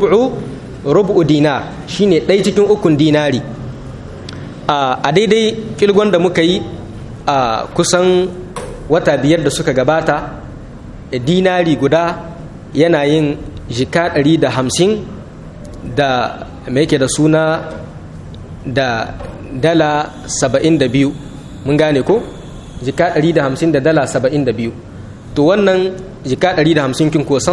rubu dinar, shine ɗaya cikin ukun dinari. A daidai kilgon da muka yi a kusan wata 5 da suka gabata, dinari guda yana yin jika 150 da mai yake da suna da dala 72, mun gane ko, jika 150 da dala 72. To wannan jika 150 kin ko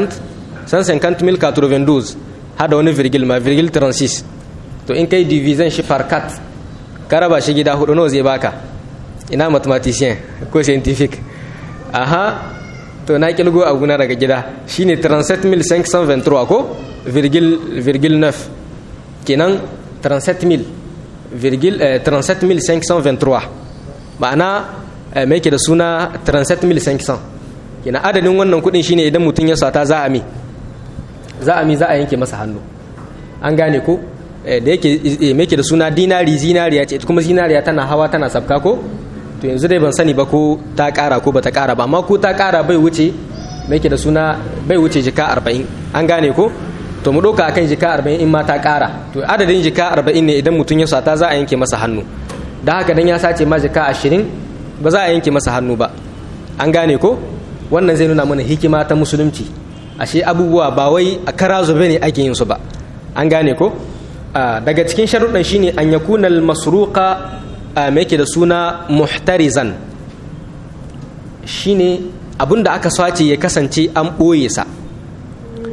150 mil 92 hada wani virgil 36. To in kai division shi par 4 ka raba shi gida 4 nawa zai baka? Ina mathematician ko scientific? Aha, to na kilgo a guna daga gida shine 37,523 ko virgil 9, kenan 37,523, ma'ana mai ke da suna 37,500. kenan adadin wannan kudin shine idan mutum ya sata za a yanke masa hannu, an gane ko. Da yake mai ke da suna zinariya ce, kuma zinariya tana hawa tana sabka ko, to yanzu dai ban sani ba ko ta kara ko bata kara ba, amma ko ta kara bai wuce mai ke da suna bai wuce jika 40, an gane ko. To mu ɗauka akan jika 40 in ma ta kara, to adadin jika 40 ne idan mutum ya sata za a yanke masa hannu. Da haka dan ya sace ma jika 20 ba za a yanke masa hannu ba, an gane ko. Wannan zai nuna mana hikima ta musulunci, ashe abubuwa ba wai a kara zube ne ake yin su ba, an gane ko. Daga cikin sharuɗan shine an yakuna al-masruqa mai yake da suna muhtarizan, shine abinda aka sace ya kasance an ɓoye sa,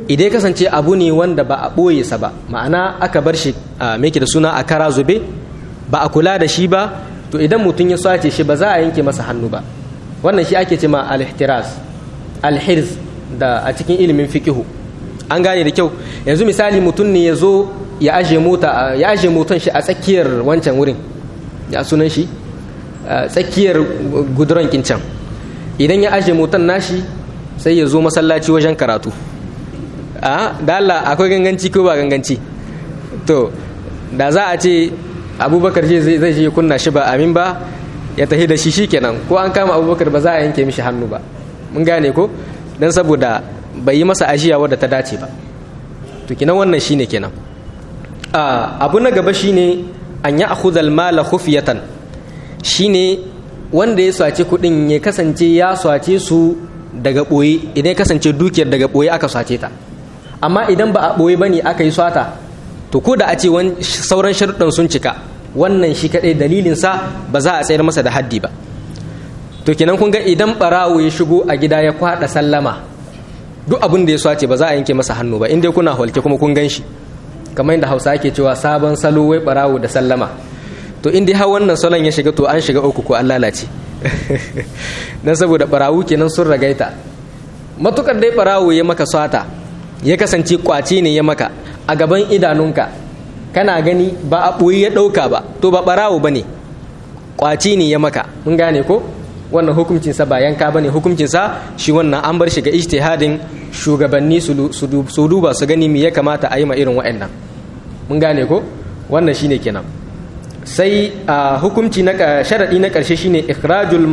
idan kasance abu ne wanda ba a ɓoye sa ba, ma'ana aka bar shi me yake da suna a kara zube, ba a kula da shi ba, to idan mutum ya sace shi ba za a yanke masa hannu ba. Wannan shi ake cema al-ihtiraz, al-hirz da a cikin ilimin fiqihu. An gane da kyau. Yanzu misali mutum ne ya zo ya aje motan shi a tsakiyar wancan wurin, ya sunan shi tsakiyar guduran kincan. Idan ya aje motan nashi sai ya zo masallaci wajen karatu. Da Allah akwai ganganci ko ba ganganci? To da za a ce Abubakar zai je kunna shi ba amin ba, ya tahi da shi shikenan, ko an kama Abubakar ba za a yanke mishi hannu ba. Mun gane ko? Dan saboda bai yi masa ajiya wadda ta dace ba. To kinan wannan shine kenan. Abu na gaba shine an ya'khudha al-mala khufyatan, shine wanda ya sace kudin ya kasance ya sace su daga boye. Idan ya kasance dukiyar daga boye aka sace ta, amma idan ba a boye bane aka yi swata, to ko da a ce sauran sharuɗan sun cika, wannan shi kadai dalilin sa ba za a tsayar masa da haddi ba. To kenan kun ga idan barawo ya shigo a gida ya kwada sallama, duk abin da ya sace ba za a yanke masa hannu ba, inda kuna holke kuma kun gan shi, kamar yadda Hausa ake cewa sabon salo wai barawo da sallama. To in dai har wannan salon ya shiga, to an shiga uku ko an lalace. Dan saboda barawo kenan sun ragaita. Matukar dai barawo ya maka swata, ya kasance kwace ne ya maka a gaban idanunka, kana gani ba a boye ya dauka ba, to ba barawo bane, kwace ne ya maka. Mun gane ko? Wannan hukuncin sa ba yanka bane, hukuncin sa shi wannan an bar shi ga ijtihadin shugabanni su duba su gani me ya kamata a yi ma irin waɗannan. Mun gane ko? Wannan shine kenan. Sai hukunci na sharadi na karshe shine ikhrajul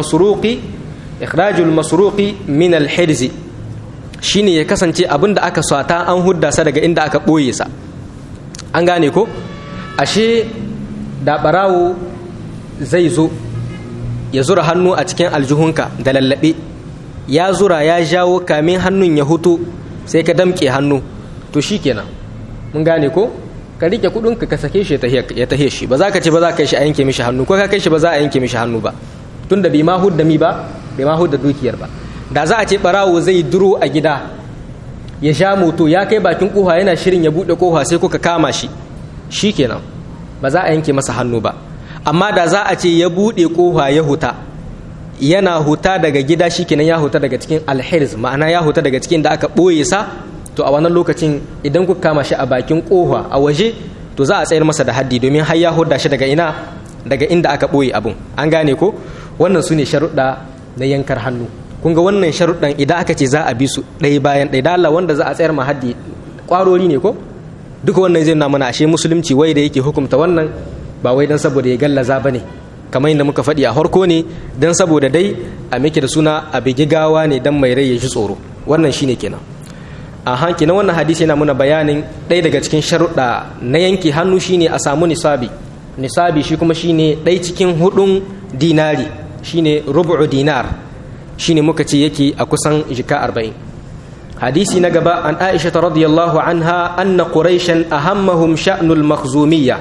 masruqi min al-hirz, shine ya kasance abinda aka swata an hudda sa daga inda aka boye sa. An gane ko? Ashe da barawo zai zo ya zura hannu a cikin aljihunka da lallabe, ya zura ya jawo kamin hannun ya hutu, sai ka damke hannu, to shikenan. Mun gane ko? Ka rike kudinka ka sake shi ya tahe shi, ba za ka ce ba za ka kai shi a yanke mishi hannu, ko ka kai shi ba za a yanke mishi hannu ba, tunda bai ma hudda bai ma hudda dukiyar ba. Da za a ce barawo zai duro a gida ya sha moto, ya kai bakin kofa yana shirin ya bude kofa, sai kuka kama shi, shikenan ba za a yanke masa hannu ba. Amma da za a ce ya bude kofa ya huta, yana huta daga gida, shikenan ya huta daga cikin alhirz, ma'ana ya huta daga cikin da aka boye sa, to a wannan lokacin idan kuka kama shi a bakin kofa a waje, to za a tsayar masa da haddi, domin har ya hudda shi daga inda aka boye abun. An gane ko? Wannan su ne sharuɗa na yankar hannu. Kun ga wannan sharuɗan idan aka ce za a bi su ɗaya bayan ɗaya, da Allah wanda za a tsayar ma haddi ƙwarori ne ko? Duka wannan zai nuna mana ashe musulunci wai da yake hukunta wannan ba wai dan saboda ya gallaza bane, kamar yadda muka faɗi a harko ne, dan saboda dai a miki da suna a bigi gawa ne dan mai rai ya ji tsoro. Wannan shine kenan. A hanki na wannan hadisi yana muna bayanin ɗaya daga cikin sharuɗa na yanke hannu shine a samu nisabi. Nisabi shi kuma shine ɗaya cikin hudun dinari, shine rubu'u dinar, shine muka ce yake a kusan jika 40. Hadisi na gaba, an Aisha radiyallahu anha anna quraishan ahammahum sha'nul makhzumiyya.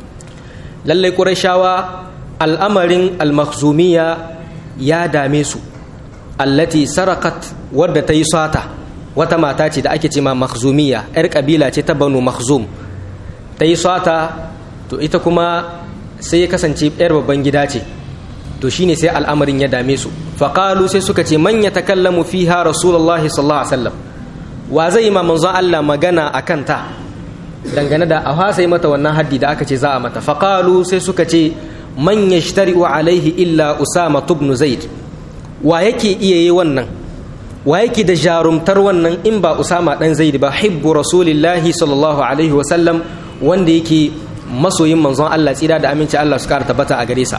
Lallai quraishawa al'amarin al-makhzumiyya ya dame su, allati sarakat, wadda ta yi sata. Wata mata ce da ake ce ma makhzumiyya, yar kabila ce ta banu makhzum, ta yi sata, to ita kuma sai ya kasance yar babban gida ce, to shine sai al'amarin ya dame su. Faqalu, sai suka ce man yatakallamu fiha rasulullahi sallallahu alaihi wasallam, wa zai ma manzon Allah magana akan ta, dangane da a fasa yi mata wannan haddi da aka ce za a mata. Faqalu, sai suka ce man yashtari'u alaihi illa Usama ibn Zaid, wa yake iya yi wannan, wa yake da jarumtar wannan in ba Usama dan Zaid ba, hibbu rasulillahi sallallahu alaihi wasallam, wanda yake masoyin manzon Allah, tsira da aminci Allah su kara tabbata a gare sa.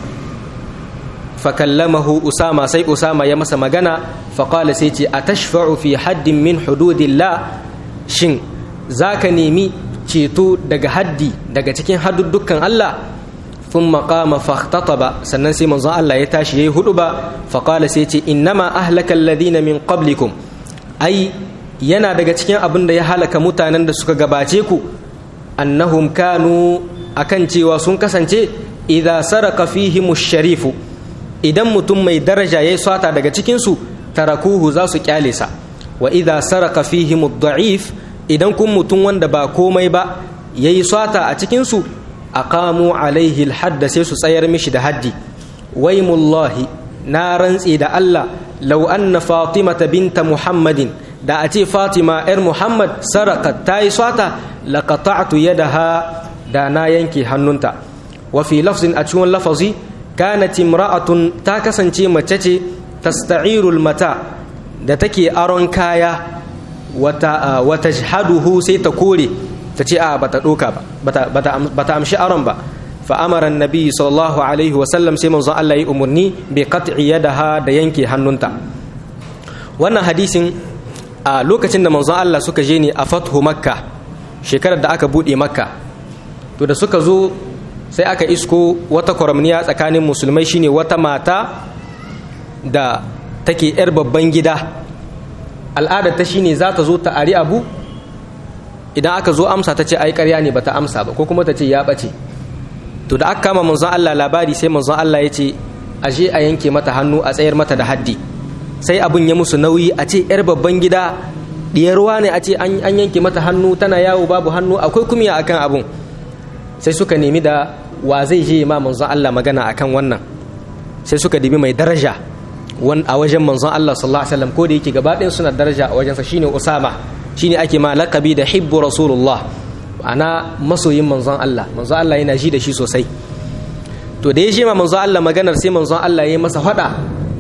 fakallamahu Usama, sai Usama ya masa magana. Faqala, sai ce atashfa'u fi haddin min hududillah, shin zaka nemi ceto daga haddi daga cikin hadduddukan Allah? Thumma qama fakhtataba, sannan sai manzon Allah ya tashi yayi huduba. Faqala, sai ce innama ahlaka alladhina min qablikum, ai yana daga cikin abin da ya halaka mutanen da suka gabace ku, annahum kanu, akan cewa sun kasance, idza saraka fihimush sharifu, idan mutum mai daraja ya yi swata daga cikinsu, tarakuhu, za su kyale sa, wa idha saraka fihim ad-da'if idan kun mutum wanda ba komai ba yayi swata a cikin su aqamu alaihi al-hadd sai su tsayar mishi da haddi waymullahi na rantsi da Allah law anna fatimata binta muhammadin da a ce fatima yar muhammad sarakat tayi swata laqata'tu yadaha da na yanke hannunta wa fi lafzin a cikin lafazi kanat imra'atun ta kasance mace ce tasta'irul mata da take aron kaya wata jhaduhu sai ta kore ta ce a bata doka ba bata amshi aron ba fa amara annabi sallallahu alaihi wasallam sai manzon Allah ya umurni bi qat'i yadaha da yanke hannunta. Wannan hadisin a lokacin da manzon Allah suka je ne a fathu makka shekarar da aka bude makka to da suka zo sai aka isko wata kwaramniya tsakanin musulmai shine wata mata da take yar babban gida al'adar ta shine za ta zo ta ari abu idan aka zo amsa ta ce ai ƙarya ne bata amsa ba ko kuma ta ce ya bace to da aka kama manzon Allah labari sai manzon Allah ya ce aje a yanke mata hannu a tsayar mata da haddi sai abun ya musu nauyi a ce yar babban gida diyarwa ne a ce an yanke mata hannu tana yawo babu hannu akwai kumiya akan abun sai suka nemi da wa zai je ma manzon Allah magana akan wannan sai suka dibi mai daraja a wajen manzon Allah sallallahu alaihi wasallam ko da yake gaba ɗayan suna daraja a wajensa shine Usama shine ake ma laqabi da hibbu rasulullah ana masoyin manzon Allah manzon Allah yana ji da shi sosai to da ya je ma manzon Allah maganar sai manzon Allah ya yi masa fada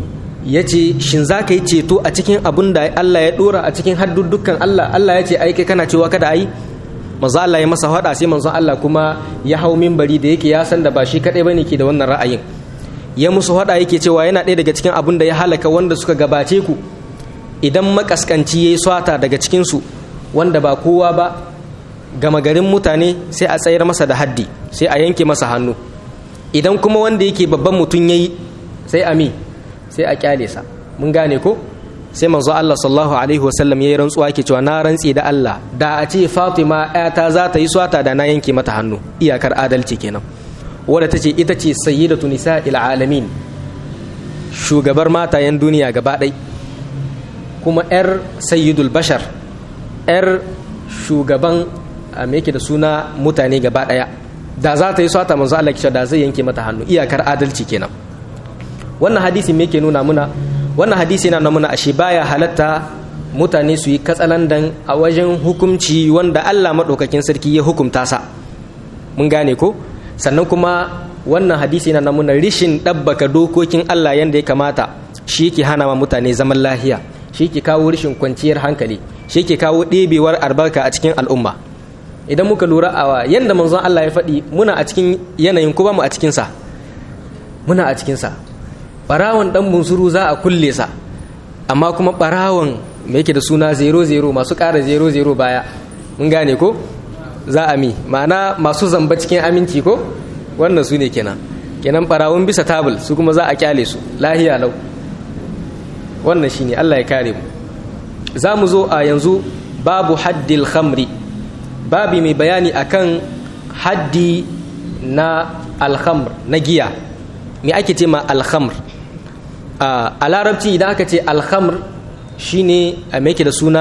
yace shin zaka yi ceto a cikin abun da Allah ya dora a cikin hadduddukan Allah ya ce ai kai kana cewa kada ai manzon Allah ya masa fada sai manzon Allah kuma ya hau minbari da yake ya san da ba shi kadai bane ke da wannan ra'ayin ya musu hada yake cewa yana ɗaya daga cikin abin da ya halaka wanda suka gabace ku idan makaskanci yayi swata daga cikin su wanda ba kowa ba gama garin mutane sai a tsayar masa da haddi sai a yanke masa hannu idan kuma wanda yake babban mutum yayi sai sai a kyale sa mun gane ko sai manzo Allah sallallahu alaihi wasallam yayi rantsuwa yake cewa na rantsi da Allah da a ce Fatima ayata za ta yi swata da na yanke mata hannu iyakar adalci kenan wadda ta ce ita ce sayyidatu nisa'il alamin shugabar matayen duniya gaba ɗai kuma 'yar sayyidul bashar 'yar shugaban me yake da suna mutane gaba ɗaya da za ta yi swata manzo Allah kisha da zai yanke mata hannu iyakar adalci kenan wannan hadisi me yake nuna muna wannan hadisi yana nuna muna ashe baya halatta mutane su yi katsalandan a wajen hukunci wanda Allah madaukakin sarki ya hukunta sa mun gane ko sannan kuma wannan hadisi yana nuna rishin ɗabbaka dokokin Allah yanda ya kamata shi ke hana wa mutane zaman lahiya shi ke kawo rishin kwanciyar hankali shi ke kawo ɗebewar albarka a cikin al'umma idan muka lura a yanda manzon Allah ya faɗi muna a cikin yanayin ko ba mu a cikinsa muna a cikinsa ɓarawon ɗan bunsuru za a kulle sa amma kuma ɓarawon mai yake da suna 00 masu ƙara 00 baya mun gane ko za a ma'ana masu zamba cikin aminci ko wannan su ne kenan barawun bisa tabul su kuma za a kyale su lahiya lau wannan shine Allah ya kare mu za mu zo a yanzu babu haddil khamri babi mai bayani akan haddi na alkhamr na giya me ake ce ma alkhamr a larabci idan aka ce alkhamr shine me yake da suna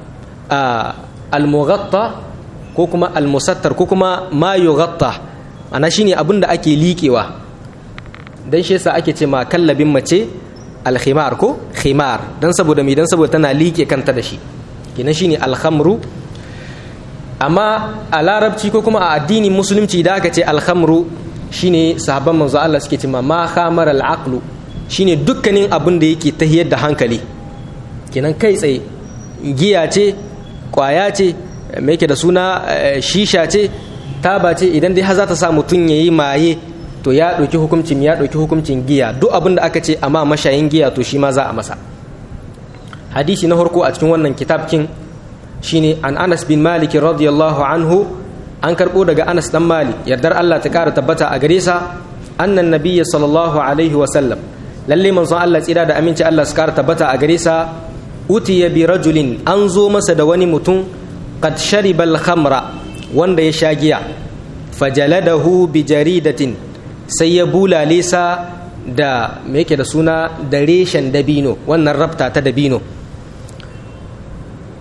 al-mughatta ko kuma almusattar ko kuma ma yughatta ana shine abinda ake liƙewa dan shi yasa ake ce ma kallabin mace alkhimar ko khimar dan saboda tana liƙe kanta da shi kina shine alkhamru amma a larabci ko kuma a addinin musulunci da aka ce alkhamru shine sahabban manzo Allah suke cewa ma khamara al-aqlu shine dukkanin abin da yake tahiyar da hankali kinan kai tsaye giya ce kwaya ce me yake da suna shisha ce taba ce idan dai har za ta sa mutum yayi maye to ya dauki hukuncin giya duk abin da aka ce amma mashayin giya to shi ma za a masa hadisi na farko a cikin wannan kitabkin shine an Anas bin Malik radiyallahu anhu an karbo daga Anas dan Malik yardar Allah ta kara tabbata a gare sa annan nabiyyi sallallahu alaihi wa sallam lalle manzon Allah tsira da aminci Allah su kara tabbata a gare sa utiya bi rajulin an zo masa da wani mutum qad shariba al-khamra wanda ya sha giya fajaladahu bi jaridatin sai ya bulale sa da me yake da suna da reshen dabino wannan rabta ta dabino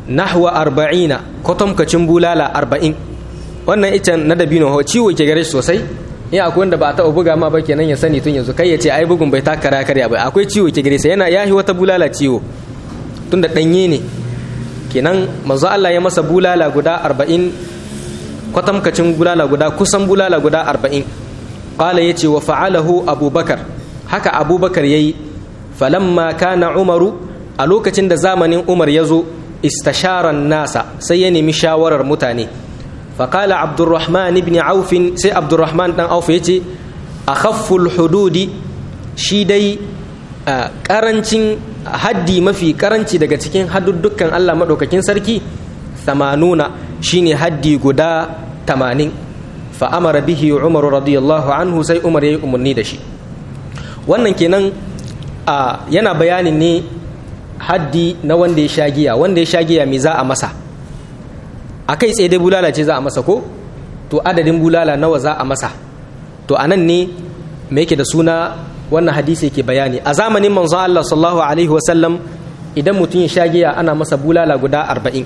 nahwa 40 kwatamkacin bulala 40. wannan icen na dabino ciwo ke gare shi sosai. in akwai wanda ba a taɓa buga ma ba kenan ya sani tun yanzu, kai ya ce ai bugun bai taka kara karya ba, akwai ciwo ke gare sa, yana yahi wata bulala ciwo tunda danye ne. kenan manzo Allah ya masa bulala guda 40 kwatamkacin bulala guda, kusan bulala guda 40. qala yace wa fa'alahu abubakar, haka abubakar yayi. falamma kana umaru, a lokacin da zamanin umar yazo, istasharan nasa, sai ya nemi shawarar mutane. faqala abdurrahman ibn auf, sai abdurrahman dan auf yace akhafful hududi, shi dai karancin haddi, mafi karanci daga cikin hadduddukan Allah madaukakin sarki 80, shine haddi guda 80. fa amara bihi umar radiyallahu anhu, sai umar yayi umarni da shi. wannan kenan yana bayanin ne haddi na wanda ya sha giya. wanda ya sha giya me za a masa? akai tsaye dai bulala ce za a masa ko? to adadin bulala nawa za a masa? to anan ne me yake da suna wannan hadisi yake bayani. a zamanin manzon Allah sallallahu alaihi wasallam, idan mutum ya sha giya ana masa bulala guda 40.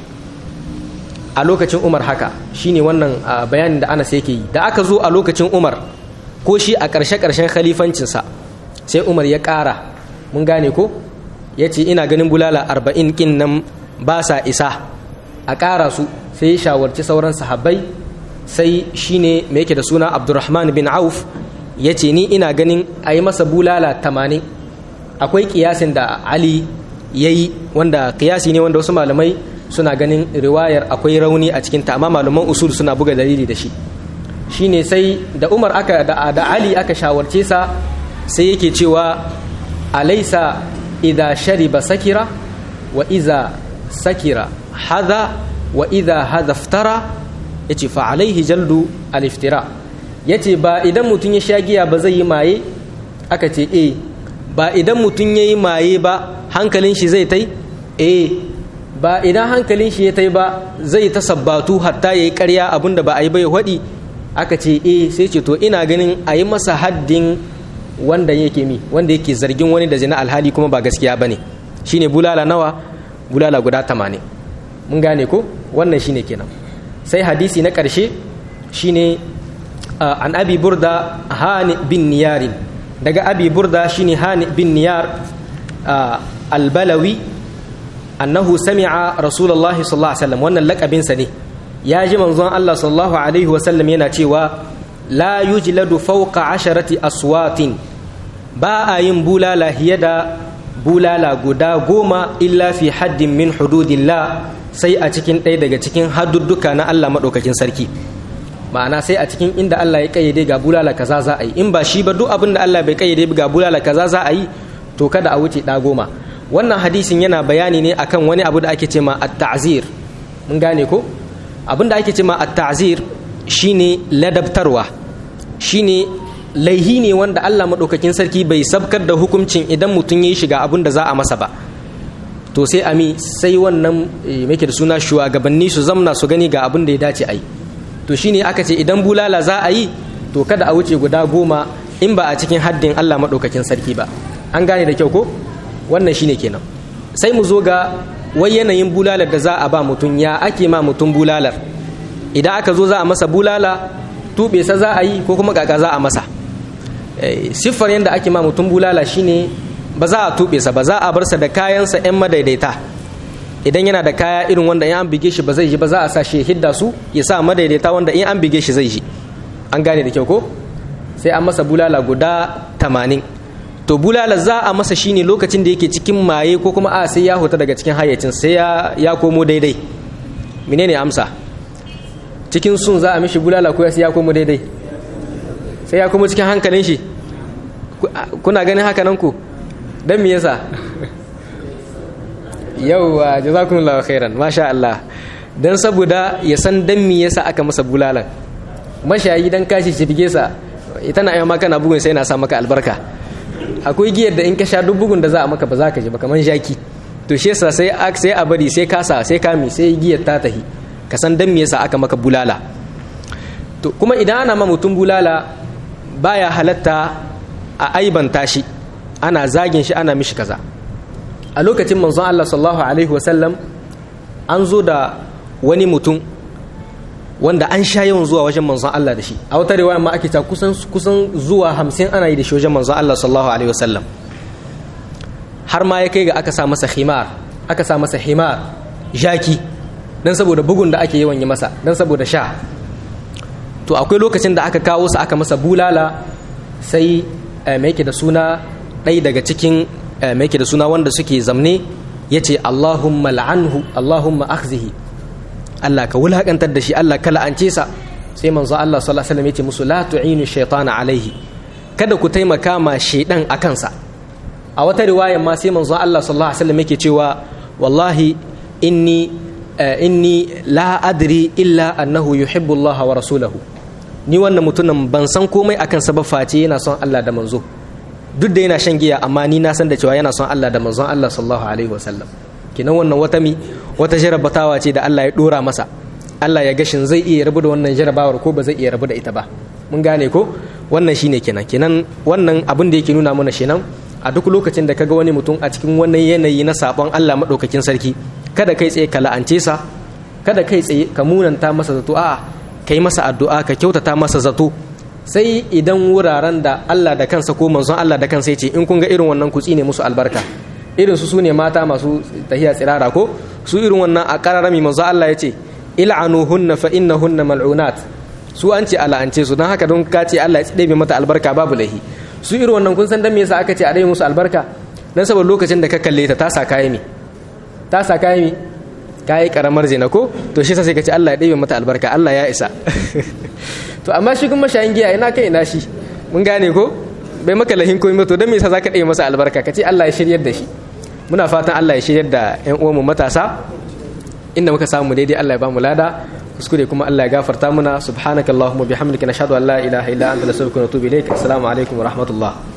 a lokacin Umar haka shine wannan bayanin da Anas yake yi. da aka zo a lokacin Umar, ko shi a ƙarshen khalifancinsa, sai Umar ya ƙara, mun gane ko, ya ce ina ganin bulala 40 kin nan ba sa isa, a ƙara su. sai ya shawarci sauran sahabbai, sai shine me yake da suna Abdurrahman bin Auf ya ce ni ina ganin a yi masa bulala 80. akwai kiyasin da Ali ya yi, wanda kiyasi ne wanda wasu malamai suna ganin riwayar akwai rauni a cikinta, amma malaman usul suna buga dalili da shi. shine sai da Umar da Ali aka shawarce sa, sai yake cewa alaysa idha shariba sakira wa idha sakira hadha wa idha hadha iftara, yace fa alaihi jaldu al-iftira. yace ba idan mutun ya sha giya ba zai yi maye? aka ce ba idan mutun yayi maye ba hankalin shi zai tai? ba idan hankalin shi ya tai ba zai ta sabbatu hatta yayi ƙarya abinda ba a yi ba ya hadi? aka ce sai ce to ina ganin a yi masa haddin wanda yake zargin wani da zina alhali kuma ba gaskiya bane. shine bulala nawa? bulala guda 80. mun gane ko? wannan shine kenan. sai hadisi na ƙarshe shine an abi burda hani bin niyar, daga abi burda shine hani bin niyar albalawi, annahu sami'a rasulullahi sallallahu alaihi wasallam, wannan lakabin sa ne. ya ji manzon Allah sallallahu alaihi wasallam yana cewa la yujladu fawqa 10 aswatin, ba a yin bulala hiya da bulala guda 10 illa fi haddin min hududillah, sai a cikin ɗaya daga cikin haddudduka na Allah madaukakin sarki. ma'ana sai a cikin inda Allah ya kayyade ga bulala kaza za a yi. in ba shi ba duk abin da Allah bai kayyade ga bulala kaza za a yi, to kada a wuce ɗa 10. wannan hadisin yana bayani ne akan wani abu da ake ce ma at-ta'zir. mun gane ko? abin da ake ce ma at-ta'zir shine ladabtarwa, shine laihi ne wanda Allah madaukakin sarki bai sabkar da hukuncin idan mutum yayi shiga abin da za a masa ba. to sai sai wannan yake da suna shugabanni su zamna su gani ga abin da ya dace a yi. to shine aka ce idan bulala za a yi, to kada a wuce guda 10 in ba a cikin haddin Allah madaukakin sarki ba. an gane da kyau ko? wannan shine kenan. sai mu zo ga wai yanayin bulalar da za a ba mutum, ya ake ma mutum bulalar. idan aka zo za a masa bulala, tube sa za a yi ko kuma kaka za a masa? siffar yadda ake ma mutum bulala shine ba za a tube sa ba, za a bar sa da kayansa 'yan madaidaita. idan yana da kaya irin wanda in an bige shi ba zai ji ba, za a sa shi hidda su ya sa madaidaita wanda in an bige shi zai ji. an gane da kyau ko? sai an masa bulala guda 80. to bulala za a masa shine lokacin da yake cikin maye, ko kuma sai ya huta daga cikin hayyacin, sai ya komo daidai. menene amsa? cikin sun za a mishi bulala ko sai ya komo daidai? sai ya komo cikin hankalin shi. kuna ganin haka nan ku? dan me yasa? yauwa jazakumullahu khairan, masha Allah. dan saboda ya san dan me yasa aka masa bulalan. mashayi dan kashi shi bige sa, ita na ayyama kana bugun sai na sa maka albarka. akwai giyar da in ka sha duk bugun da za a maka ba za ka ji ba, kaman jaki. to shi yasa sai a bari sai kasa sai kami sai giyar ta tahi, ka san dan me yasa aka maka bulala. to kuma idan ana ma mutum bulala baya halatta a aibanta shi, ana zagin shi, ana mishi kaza. a lokacin manzon Allah sallallahu alaihi wasallam an zo da wani mutum wanda an sha yawan zuwa wajen manzon Allah da shi a wata riwaya ma ake ta kusan zuwa 50 ana yi da shi wajen manzon Allah sallallahu alaihi wasallam har ma ya kai ga aka sa masa himar jaki dan saboda bugun da ake yawan yi masa dan saboda sha. To akwai lokacin da aka kawo sa aka masa bulala sai mai yake da suna ɗaya daga cikin mai yake da suna wanda suke zamne yace Allahumma la'anhu Allahumma akhzihi, Allah ka wulakantar da shi, Allah ka la'ance sa. sai manzo Allah sallallahu alaihi wasallam yace musu la tu'inu shaytana alaihi, kada ku taimaka ma shaydan akan sa. A wata riwaya ma sai manzo Allah sallallahu alaihi wasallam yake cewa wallahi inni la adri illa annahu yuhibbu Allah wa rasulahu, ni wannan mutumin ban san komai akan sa ba face yana son Allah da manzo. Duk da yana shan giya amma ni na san da cewa yana son Allah da manzon Allah sallallahu alaihi wasallam. Kinan wannan wata jarabatawa ce da Allah ya dora masa. Allah ya gashin zai iya rabu da wannan jarabawar ko ba zai iya rabu da ita ba. Mun gane ko? Wannan shine kenan wannan abin da yake nuna mana shenan a duk lokacin da kaga wani mutum a cikin wannan yanayi na sabon Allah madaukakin sarki, kada kai tsaye ka la'ance sa, kada kai tsaye ka munanta masa zato, a'a kai masa addu'a, ka kyautata masa zato. Sai idan wuraren da Allah da kansa ko manzon Allah da kansa yace in kun ga irin wannan kutsi ne musu albarka, irin su ne mata masu tahiya tsirara ko su irin wannan a kararami manzon Allah yace il'anuhunna fa innahunna mal'unat, su an ce ala'ance su, don haka don ka ce Allah ya ɗebe mata albarka babu lahi. Su irin wannan kun san dan me yasa aka ce a ɗebe musu albarka? Dan saboda lokacin da ka kalle ta sa kayi kayi karamar zina ko, to shi sai ka ce Allah ya ɗebe mata albarka, Allah ya isa. To amma shi kuma shayin giya ina kai ina shi, mun gane ko bai maka lahin komai, to dan me yasa zaka ɗebe masa albarka? Ka ce Allah ya shiryar da shi. Muna fatan Allah ya shiryar da ƴan uwanmu matasa, inda muka samu daidai Allah ya ba mu lada, kuskure kuma Allah ya gafarta muna. Subhanakallahumma bihamdika nashhadu an la ilaha illa anta nastaghfiruka wa natubu ilaik. Assalamu alaikum wa rahmatullah.